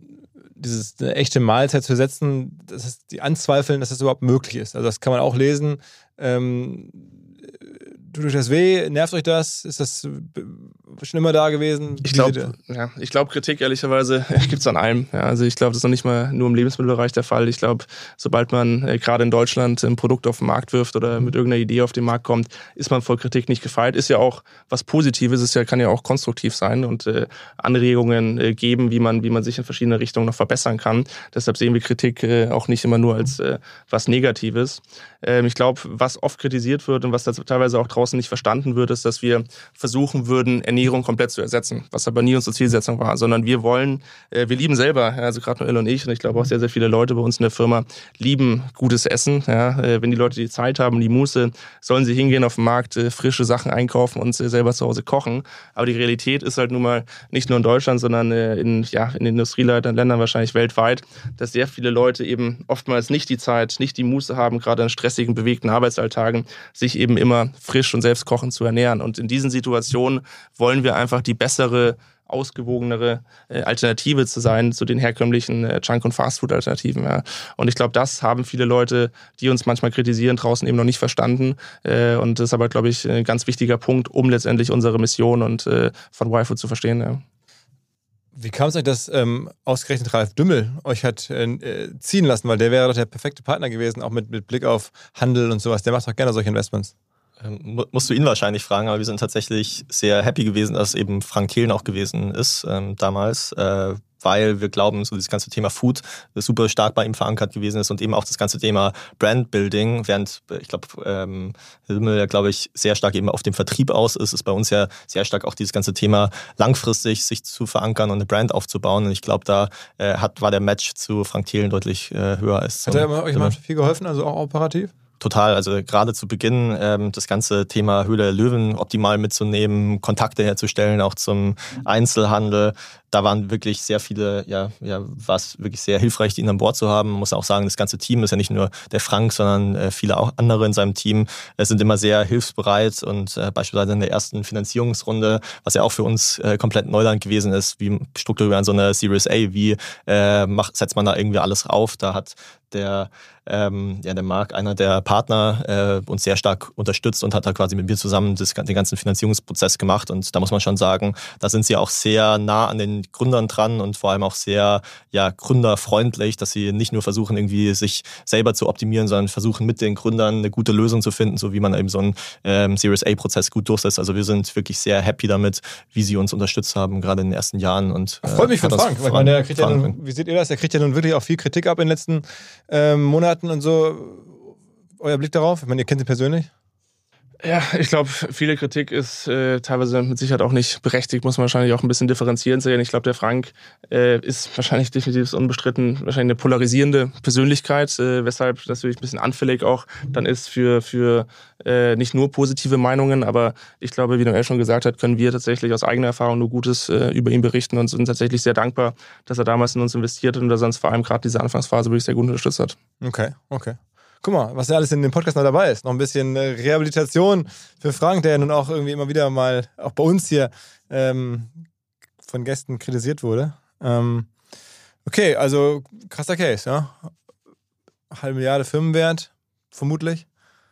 echte Mahlzeit zu setzen, das heißt, die anzweifeln, dass das überhaupt möglich ist. Also das kann man auch lesen, Tut euch das weh? Nervt euch das? Ist das schon immer da gewesen? Ich glaube, Kritik ehrlicherweise gibt es an allem. Ja, also ich glaube, das ist noch nicht mal nur im Lebensmittelbereich der Fall. Ich glaube, sobald man gerade in Deutschland ein Produkt auf den Markt wirft oder mit irgendeiner Idee auf den Markt kommt, ist man vor Kritik nicht gefeit. Ist ja auch was Positives, kann ja auch konstruktiv sein und Anregungen geben, wie man sich in verschiedene Richtungen noch verbessern kann. Deshalb sehen wir Kritik auch nicht immer nur als was Negatives. Ich glaube, was oft kritisiert wird und was da teilweise auch draußen nicht verstanden wird, ist, dass wir versuchen würden, Ernährung komplett zu ersetzen, was aber nie unsere Zielsetzung war, sondern wir lieben selber, also gerade Noel und ich glaube auch sehr, sehr viele Leute bei uns in der Firma, lieben gutes Essen. Ja, wenn die Leute die Zeit haben, die Muße, sollen sie hingehen auf den Markt, frische Sachen einkaufen und selber zu Hause kochen. Aber die Realität ist halt nun mal nicht nur in Deutschland, sondern in industrieleitenden Ländern wahrscheinlich weltweit, dass sehr viele Leute eben oftmals nicht die Zeit, nicht die Muße haben, gerade in stressigen, bewegten Arbeitsalltagen, sich eben immer frisch und selbst kochen zu ernähren. Und in diesen Situationen wollen wir einfach die bessere, ausgewogenere Alternative zu sein zu den herkömmlichen Junk- und Fastfood-Alternativen. Ja. Und ich glaube, das haben viele Leute, die uns manchmal kritisieren, draußen eben noch nicht verstanden. Und das ist aber, glaube ich, ein ganz wichtiger Punkt, um letztendlich unsere Mission und von YFood zu verstehen. Ja. Wie kam es euch, dass ausgerechnet Ralf Dümmel euch hat ziehen lassen? Weil der wäre doch der perfekte Partner gewesen, auch mit Blick auf Handel und sowas. Der macht doch gerne solche Investments. Musst du ihn wahrscheinlich fragen, aber wir sind tatsächlich sehr happy gewesen, dass eben Frank Thelen auch gewesen ist damals, weil wir glauben, so dieses ganze Thema Food super stark bei ihm verankert gewesen ist und eben auch das ganze Thema Brandbuilding, während ich glaube, Himmel ja, glaube ich, sehr stark eben auf dem Vertrieb aus ist bei uns ja sehr stark auch dieses ganze Thema langfristig sich zu verankern und eine Brand aufzubauen. Und ich glaube, da war der Match zu Frank Thelen deutlich höher als. Hat er euch mal viel geholfen, also auch operativ? Total, also gerade zu Beginn das ganze Thema Höhle der Löwen optimal mitzunehmen, Kontakte herzustellen, auch zum Einzelhandel. Da waren wirklich sehr viele, war es wirklich sehr hilfreich, ihn an Bord zu haben. Man muss auch sagen, das ganze Team ist ja nicht nur der Frank, sondern viele auch andere in seinem Team sind immer sehr hilfsbereit und beispielsweise in der ersten Finanzierungsrunde, was ja auch für uns komplett Neuland gewesen ist, wie strukturiert man so eine Series A, wie setzt man da irgendwie alles auf. Da hat der Marc, einer der Partner, uns sehr stark unterstützt und hat da quasi mit mir zusammen den ganzen Finanzierungsprozess gemacht. Und da muss man schon sagen, da sind sie auch sehr nah an den Gründern dran und vor allem auch sehr gründerfreundlich, dass sie nicht nur versuchen, irgendwie sich selber zu optimieren, sondern versuchen mit den Gründern eine gute Lösung zu finden, so wie man eben so einen Series A-Prozess gut durchsetzt. Also wir sind wirklich sehr happy damit, wie sie uns unterstützt haben, gerade in den ersten Jahren. Und freut mich für Frank. Ich meine, wie seht ihr das? Er kriegt ja nun wirklich auch viel Kritik ab in den letzten Monaten und so. Euer Blick darauf? Ich meine, ihr kennt ihn persönlich. Ja, ich glaube, viele Kritik ist teilweise mit Sicherheit auch nicht berechtigt, muss man wahrscheinlich auch ein bisschen differenzieren sehen. Ich glaube, der Frank ist wahrscheinlich definitiv unbestritten wahrscheinlich eine polarisierende Persönlichkeit, weshalb natürlich ein bisschen anfällig auch dann ist für nicht nur positive Meinungen, aber ich glaube, wie Noel schon gesagt hat, können wir tatsächlich aus eigener Erfahrung nur Gutes über ihn berichten und sind tatsächlich sehr dankbar, dass er damals in uns investiert hat und dass er uns vor allem gerade diese Anfangsphase wirklich sehr gut unterstützt hat. Okay. Guck mal, was ja alles in dem Podcast noch dabei ist. Noch ein bisschen Rehabilitation für Frank, der ja nun auch irgendwie immer wieder mal, auch bei uns hier, von Gästen kritisiert wurde. Okay, also krasser Case, ja. 500 Milliarden Firmenwert, vermutlich.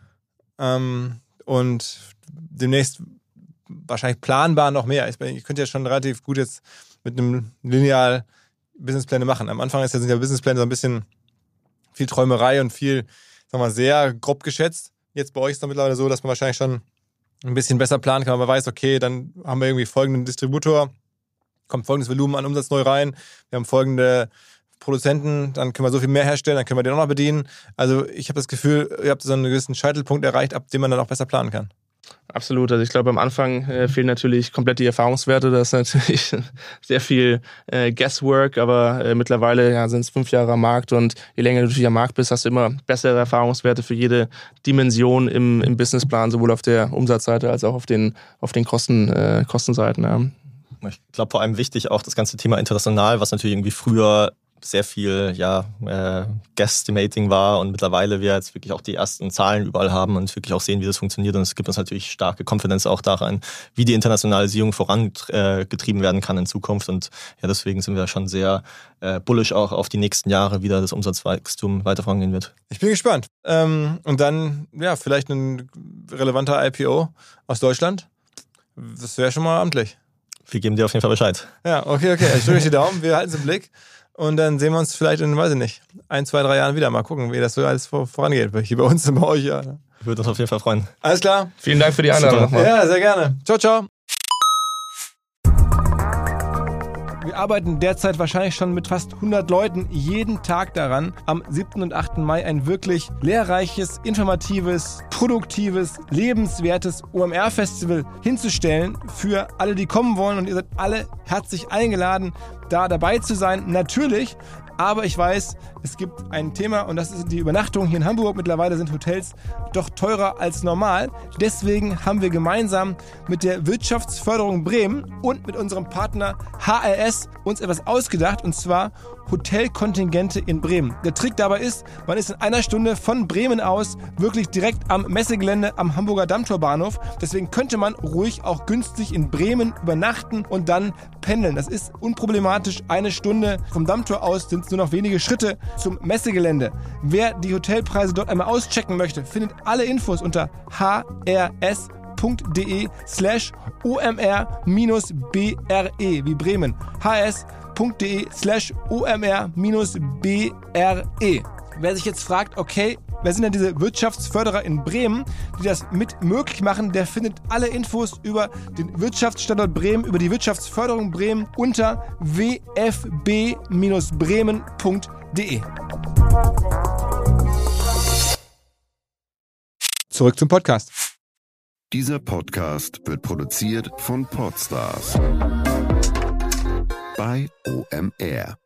Und demnächst wahrscheinlich planbar noch mehr. Ich könnte ja schon relativ gut jetzt mit einem Lineal Businesspläne machen. Am Anfang sind ja Businesspläne so ein bisschen viel Träumerei und viel, sagen wir mal, sehr grob geschätzt. Jetzt bei euch ist es mittlerweile so, dass man wahrscheinlich schon ein bisschen besser planen kann. Man weiß, okay, dann haben wir irgendwie folgenden Distributor, kommt folgendes Volumen an Umsatz neu rein, wir haben folgende Produzenten, dann können wir so viel mehr herstellen, dann können wir den auch noch bedienen. Also ich habe das Gefühl, ihr habt so einen gewissen Scheitelpunkt erreicht, ab dem man dann auch besser planen kann. Absolut. Also ich glaube, am Anfang fehlen natürlich komplett die Erfahrungswerte. Das ist natürlich sehr viel Guesswork, aber mittlerweile sind es 5 Jahre am Markt und je länger du natürlich am Markt bist, hast du immer bessere Erfahrungswerte für jede Dimension im Businessplan, sowohl auf der Umsatzseite als auch auf den Kostenseiten. Ja. Ich glaube vor allem wichtig auch das ganze Thema international, was natürlich irgendwie früher sehr viel Guesstimating war und mittlerweile wir jetzt wirklich auch die ersten Zahlen überall haben und wirklich auch sehen, wie das funktioniert. Und es gibt uns natürlich starke Confidence auch daran, wie die Internationalisierung vorangetrieben werden kann in Zukunft. Und ja, deswegen sind wir schon sehr bullish auch auf die nächsten Jahre, wie da das Umsatzwachstum weiter vorangehen wird. Ich bin gespannt. Und dann, vielleicht ein relevanter IPO aus Deutschland. Das wäre schon mal amtlich. Wir geben dir auf jeden Fall Bescheid. Ja, okay. Ich drücke die Daumen, wir halten es im Blick. Und dann sehen wir uns vielleicht in, 1, 2, 3 Jahren wieder. Mal gucken, wie das so alles vorangeht. Hier bei uns und bei euch, ja. Würde uns auf jeden Fall freuen. Alles klar. Vielen Dank für die Einladung nochmal. Ja, sehr gerne. Ciao, ciao. Wir arbeiten derzeit wahrscheinlich schon mit fast 100 Leuten jeden Tag daran, am 7. und 8. Mai ein wirklich lehrreiches, informatives, produktives, lebenswertes OMR-Festival hinzustellen für alle, die kommen wollen. Und ihr seid alle herzlich eingeladen, da dabei zu sein. Natürlich, aber ich weiß, es gibt ein Thema und das ist die Übernachtung hier in Hamburg. Mittlerweile sind Hotels doch teurer als normal. Deswegen haben wir gemeinsam mit der Wirtschaftsförderung Bremen und mit unserem Partner HRS uns etwas ausgedacht, und zwar Hotelkontingente in Bremen. Der Trick dabei ist, man ist in einer Stunde von Bremen aus wirklich direkt am Messegelände am Hamburger Dammtorbahnhof. Deswegen könnte man ruhig auch günstig in Bremen übernachten und dann pendeln. Das ist unproblematisch. Eine Stunde vom Dammtor aus sind es nur noch wenige Schritte zum Messegelände. Wer die Hotelpreise dort einmal auschecken möchte, findet alle Infos unter hrs.de/omr-bre wie Bremen. hs.de/omr-bre. Wer sich jetzt fragt, okay, wer sind denn diese Wirtschaftsförderer in Bremen, die das mit möglich machen, der findet alle Infos über den Wirtschaftsstandort Bremen, über die Wirtschaftsförderung Bremen unter wfb-bremen.de. Zurück zum Podcast. Dieser Podcast wird produziert von Podstars bei OMR.